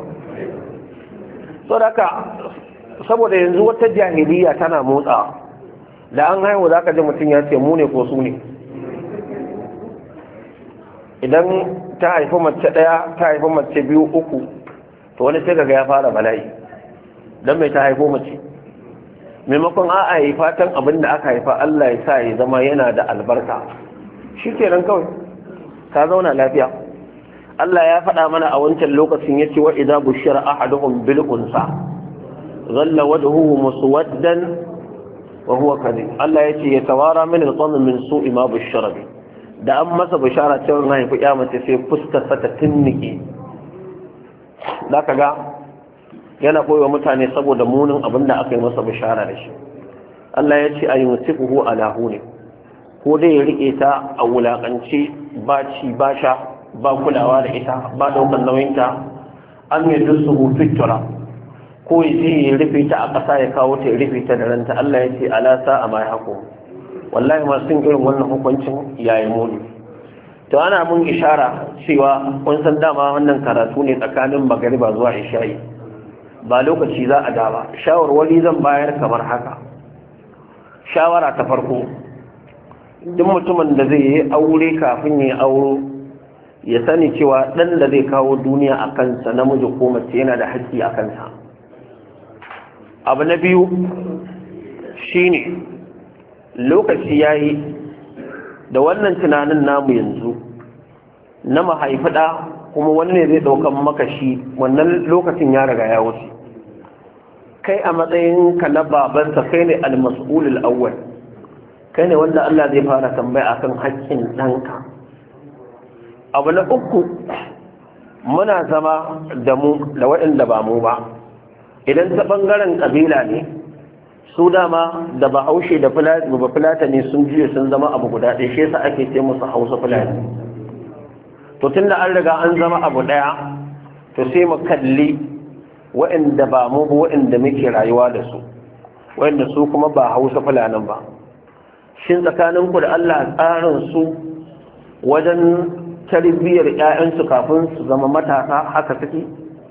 saboda yanzu wata jahiliya tana motsa da an haihu za ka ji mutum ya ce mu ne ko su ne idan ta haifi mace ɗaya ta haifi mace biyu uku to wani sai kaga ya fara bala'i don mai ta haifo mace maimakon a yi fatan abin da aka haifa Allah ya sa ya zama yana da albarka shi kenan kawai ka zauna lafiya Allah ya faɗa mana a wancan lokacin ya ce wa idza bushira ahaduhum bil unsa dhalla wajhuhu muswaddan wa huwa kadhib Allah ya ce ya tawara min al-qawm min su'i ma bushira bi da an masa bishara cewa na haifi ya mace sai fuskar sa ta tinnike zaka ga yana koyo mutane saboda munin abin da aka yi masa bishara da shi Allah ya ce ayi musifuhu ala huni ko dai ya rike ta a wulakance ba ci ba sha ba kulawa da ita ba daukar nauyinta an yi dusuhu fitura ko ya je ya rufe ta a ƙasa ya kawo ta ya rufe ta da ranta Allah ya ce ala sa a mai hako wallahi masu irin wannan hukuncin yayi muni to ana mun ishara cewa kun san dama wannan karatu ne tsakanin magariba zuwa isha'i ba lokaci za a dawa shawarwari zan bayar kamar haka shawara ta farko duk mutumin da zai yi aure kafin ya auro ya sani cewa ɗan da zai kawo duniya a kansa namiji ko mace yana da haƙƙi a kansa abu na biyu shine lokaci yayi da wannan tunanin namu yanzu na mahaifiɗa kuma wani ne zai ɗaukan maka shi wannan lokacin ya riga ya wuce kai a matsayin ka na babansa kai ne al-mas'ulul awwal kai ne wanda Allah zai fara tambaya akan haƙƙin ɗanka abu na uku muna zama da mu da waɗanda ba mu ba idan ta ɓangaren ƙabila ne su dama da bahaushe da fulatani sun juye sun zama abu guda ɗaya shi yasa ake ce musu hausa fulani to tun da an riga an zama abu ɗaya to sai mu kalli waɗanda ba mu waɗanda muke rayuwa da su waɗanda su kuma ba hausa fulanin ba shin tsakaninku da Allah tsarin su wajen tarbiyyar ƴaƴansu kafin su zama matasa haka suke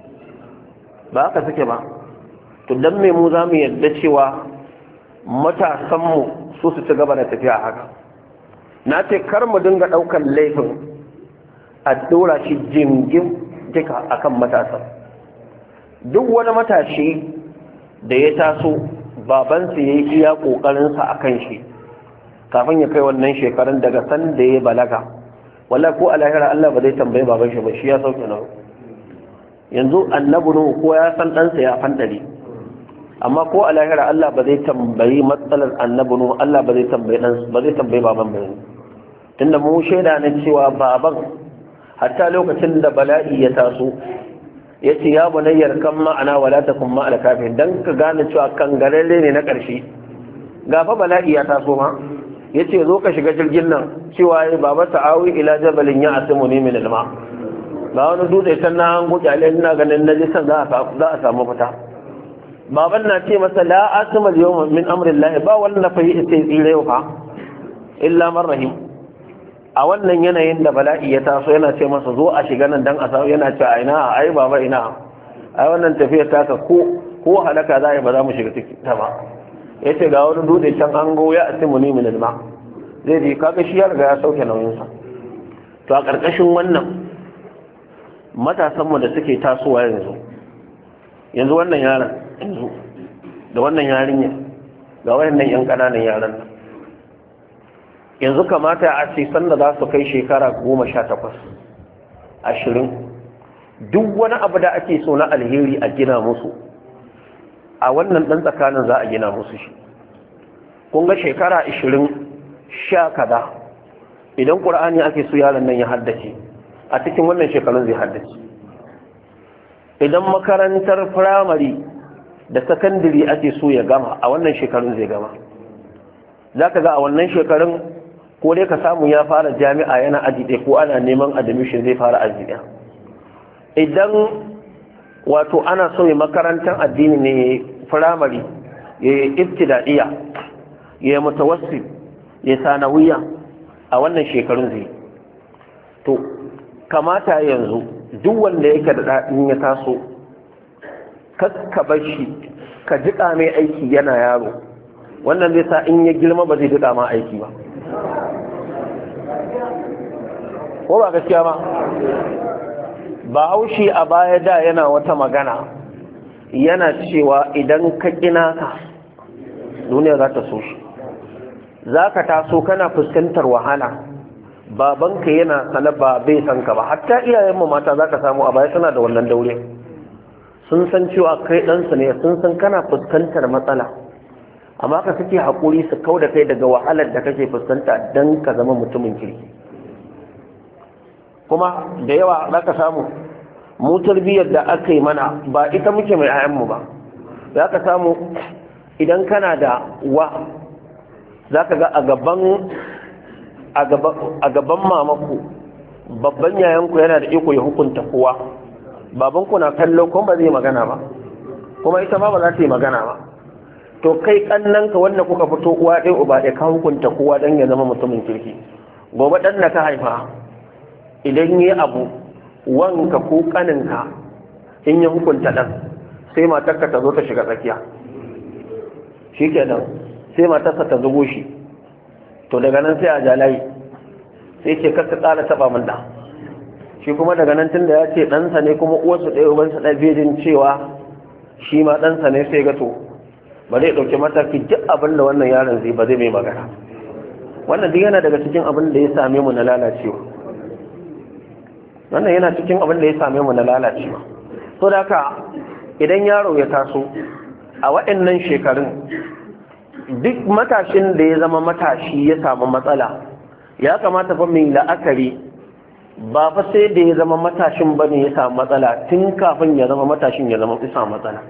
ba haka suke ba to dan me mu za mu yadda cewa matasanmu su su ci gaba da tafiya haka na ce kar mu dinga ɗaukar laifin a dora shi jingin duka akan matasa duk wani matashi da ya taso babansa ya yi iya ƙoƙarinsa a kan shi kafin ya kai wannan shekarun daga san da ya balaga wala ko alahira Allah ba zai tambayi baban shi ba shi ya sauke na yanzu annabi nuhu ko ya san ɗansa ya fandare amma ko alahira Allah ba zai tambayi matsalar annabi nuhu Allah ba zai tambayi ɗansa ba zai tambayi baban ba tunda mu shaida na cewa baban hatta lokacin da bala'i ya taso ya ce ya bunayyar kan ma'ana wala ta kuma alkafin don ka gane cewa kan gararre ne na ƙarshe gafa bala'i ya taso ma ya ce zo ka shiga jirgin nan cewa ya baba ta'awi ila jabalin ya asimu ne min ilma ga wani dutse can na hango kyale ina ganin na jisan za a samu fita baban na ce masa la asma al-yawma min amri Allah ba wanda fa yi sai tsire yau fa illa man rahim a wannan yanayin da bala'i ya taso yana ce masa zo a shiga nan dan a samu yana ce a ina ai baba ina ai wannan tafiyar taka ko ko halaka za ba za mu shiga ciki ta ba yace ga wani dutse can hango ya asimu ni min al-ma zai ji kaga shi ya riga ya sauke nauyin sa to a karkashin wannan matasanmu da suke tasowa yanzu yanzu wannan yaran yanzu da wannan yarinya ga wayannan yan kananan yaran yanzu kamata a ce sanda za su kai shekara goma sha takwas ashirin duk wani abu da ake so na alheri a gina musu a wannan ɗan tsakanin za a gina musu shi kun ga shekara ashirin sha kada idan ƙur'ani ake so yaron nan ya haddace a cikin wannan shekarun zai haddace idan makarantar firamare da sakandare ake so ya gama a wannan shekarun zai gama za ka ga a wannan shekarun ko dai ka samu ya fara jami'a yana aji ɗaya ko ana neman admission zai fara aji ɗaya idan wato ana so ya makarantar addini ne firamare ya yi ibtida'iya ya yi mutawassit ya yi sanawiya a wannan shekarun zai to kamata yanzu duk wanda yake da daɗin ya taso ka bar shi ka jiƙa mai aiki yana yaro wannan zai sa in ya girma ba zai jiƙa ma aiki ba ko ba gaskiya ba ba haushi a baya da yana wata magana yana cewa idan ka ƙina ka duniya za ta so shi za ka taso kana fuskantar wahala babanka yana sana ba bai san ka ba hatta iyayenmu mata za ka samu a baya suna da wannan daure sun san cewa kai ɗansu ne sun san kana fuskantar matsala amma ka suke haƙuri su kau da kai daga wahalar da kake fuskanta don ka zama mutumin kirki kuma da yawa za ka samu mu tarbiyyar da aka yi mana ba ita muke mai ayanmu ba za ka samu idan kana da wa za ka ga a gaban a gaban mamaku babban yayanku yana da iko ya hukunta kowa babanku na kallo kuma ba zai magana ba kuma ita ma ba za ta yi magana ba to kai kannanka wanda kuka fito uwa ɗaya uba ɗaya ka hukunta kowa don ya zama mutumin kirki gobe ɗan da ka haifa idan yi abu wanka ko kaninka in ya hukunta ɗan sai matarka ta zo ta shiga tsakiya shi kenan sai matarsa ta zubo shi to daga nan sai a jalayi sai ce kasa tsara taba min da shi kuma daga nan tun da ya ce ɗansa ne kuma uwarsu ɗaya ubansa ɗaya bejin cewa shi ma ɗansa ne sai gato ba zai ɗauki mataki duk abin da wannan yaron zai ba zai mai magana wannan duk yana daga cikin abin da ya same mu na lalacewa wannan yana cikin abin da ya same mu na lalacewa so da haka idan yaro ya taso a waɗannan shekarun duk matashin da ya zama matashi ya samu matsala ya kamata fa mai la'akari ba fa sai da ya zama matashin bane ya samu matsala tun kafin ya zama matashin ya zama isa matsala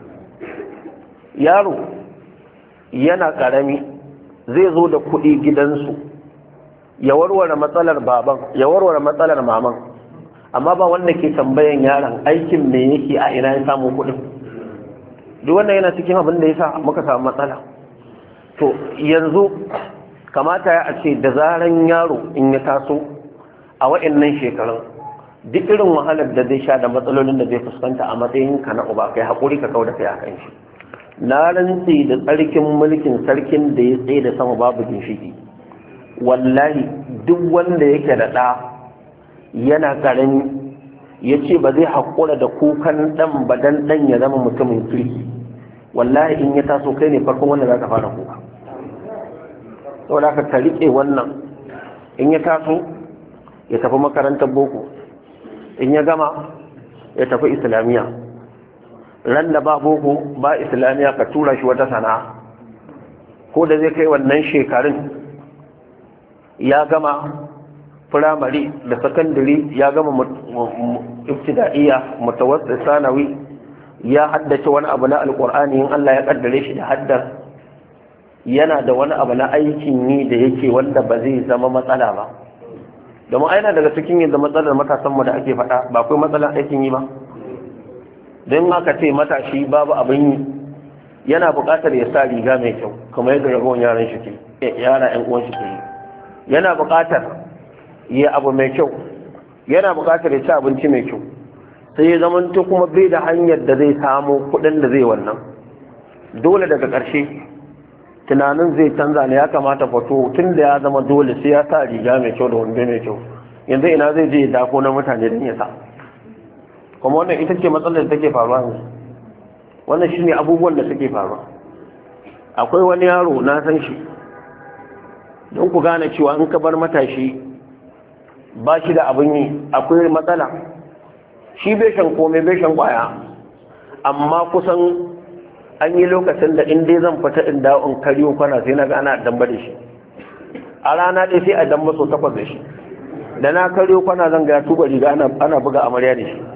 yaro yana karami zai zo da kuɗi gidansu ya warware matsalar baban ya warware matsalar maman amma ba wanda ke tambayan yaron aikin me yake a ina ya samu kuɗin duk wannan yana cikin abin da ya sa muka samu matsala to yanzu kamata ya ce da zaran yaro in ya taso a wa'annan shekarun duk irin wahalar da zai sha da matsalolin da zai fuskanta a matsayin ka na uba kai haƙuri ka kau da kai a kan shi na rantsi da tsarkin mulkin sarkin da ya tsaye da sama babu ginshiki wallahi duk wanda yake da ɗa yana ƙarami ya ce ba zai haƙura da kukan ɗan ba dan ɗan ya zama mutumin kirki wallahi in ya taso kai ne farkon wanda za ka fara kuka saboda ka ta riƙe wannan in ya taso ya tafi makarantar boko in ya gama ya tafi islamiyya ran da ba boko ba islamiyya ka tura shi wata sana'a ko da zai kai wannan shekarun ya gama firamare da sakandare ya gama ibtida'iyya mutawassit sanawi ya haddace wani abu na alqur'ani in Allah ya kaddare shi da haddar yana da wani abu na aikin yi da yake wanda ba zai zama matsala ba domin aina daga cikin yadda matsalar matasanmu da ake faɗa ba kai matsalar aikin yi ba don aka ce matashi babu abin yi yana buƙatar ya sa riga mai kyau kamar yadda ragowar yaran shi ke yara ƴan uwan shi ke yi yana buƙatar ya abu mai kyau yana buƙatar ya ci abinci mai kyau sai ya zama to kuma bai da hanyar da zai samu kuɗin da zai wannan dole daga ƙarshe tunanin zai canza ne ya kamata fato tun da ya zama dole sai ya sa riga mai kyau da wando mai kyau yanzu ina zai je dako na mutane don ya sa kuma wannan ita ce matsalar da take faruwa ne wannan shine abubuwan da suke faruwa akwai wani yaro na san shi don ku gane cewa in ka bar matashi ba shi da abin yi akwai matsala shi bai shan komai bai shan kwaya amma kusan an yi lokacin da in dai zan fita in dawo in kariyo kwana sai na ga ana damba da shi a rana ɗaya sai a damba so takwas da shi da na kariyo kwana zan ga tuba riga ana buga amarya da shi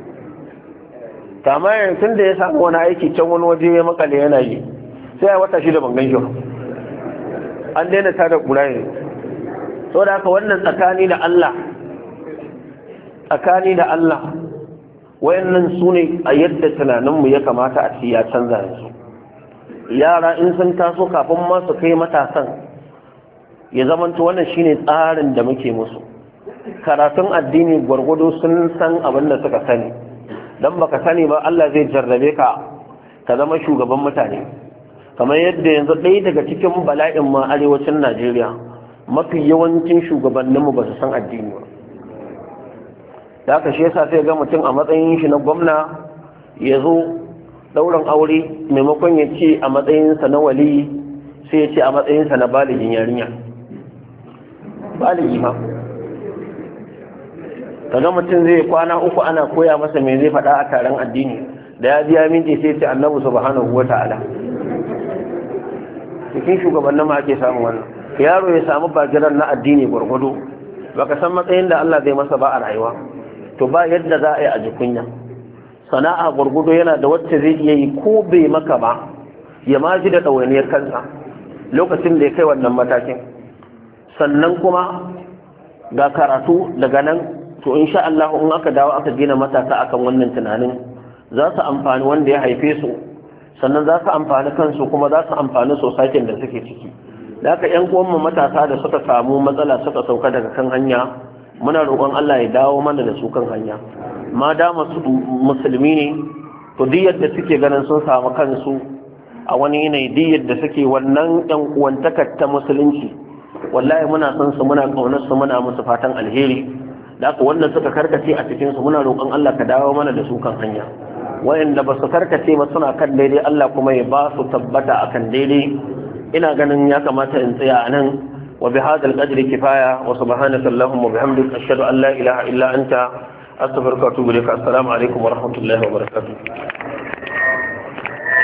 kama yankin da ya samu wani aiki can wani waje ya makale yana yi sai a wata shi da ban ganshi an daina tada kura ne so da haka wannan tsakani da Allah tsakani da Allah wayannan su ne a yadda tunaninmu ya kamata a ci ya canza yanzu yara in sun taso kafin ma su kai matasan ya zamanta wannan shine tsarin da muke musu karatun addini gwargwado sun san abin da suka sani dan baka sani ba Allah zai jarrabe ka ka zama shugaban mutane kamar yadda yanzu ɗaya daga cikin bala'in ma arewacin Najeriya mafi yawancin shugabanninmu ba su san addini ba da aka shi yasa sai ga mutum a matsayin shi na gwamna ya zo ɗaurin aure maimakon ya ce a matsayinsa na wali sai ya ce a matsayinsa na baligin yarinya baligi ma kaga mutum zai kwana uku ana koya masa me zai faɗa a taron addini da ya biya minti sai ce annabi subhanahu wata'ala cikin shugabannin ma ake samun wannan yaro ya samu bagiran na addini gwargwado baka san matsayin da Allah zai masa ba a rayuwa to ba yadda za a yi a jikunya sana'a gwargwado yana da wacce zai iya yi ko bai maka ba ya ma ji da ɗawainiyar kansa lokacin da ya kai wannan matakin sannan kuma ga karatu daga nan to insha Allah in aka dawo aka gina matasa akan wannan tunanin za su amfani wanda ya haife su sannan za su amfani kansu kuma za su amfani society da suke ciki da haka ƴan uwan matasa da suka samu matsala suka sauka daga kan hanya muna roƙon Allah ya dawo mana da su kan hanya ma da musulmi ne to duk yadda suke ganin sun samu kansu a wani yanayi duk yadda suke wannan ɗan uwantakar ta musulunci wallahi muna son su muna ƙaunar su muna musu fatan alheri da haka wannan suka karkace a cikin su muna roƙon Allah ka dawo mana da su kan hanya wayanda ba su karkace ba suna kan daidai Allah kuma ya ba su tabbata akan daidai ina ganin ya kamata in tsaya a nan وبهذا القدر كفاية وسبحانك اللهم وبحمدك أشهد أن لا إله إلا أنت أستغفرك وأتوب إليك السلام عليكم ورحمة الله وبركاته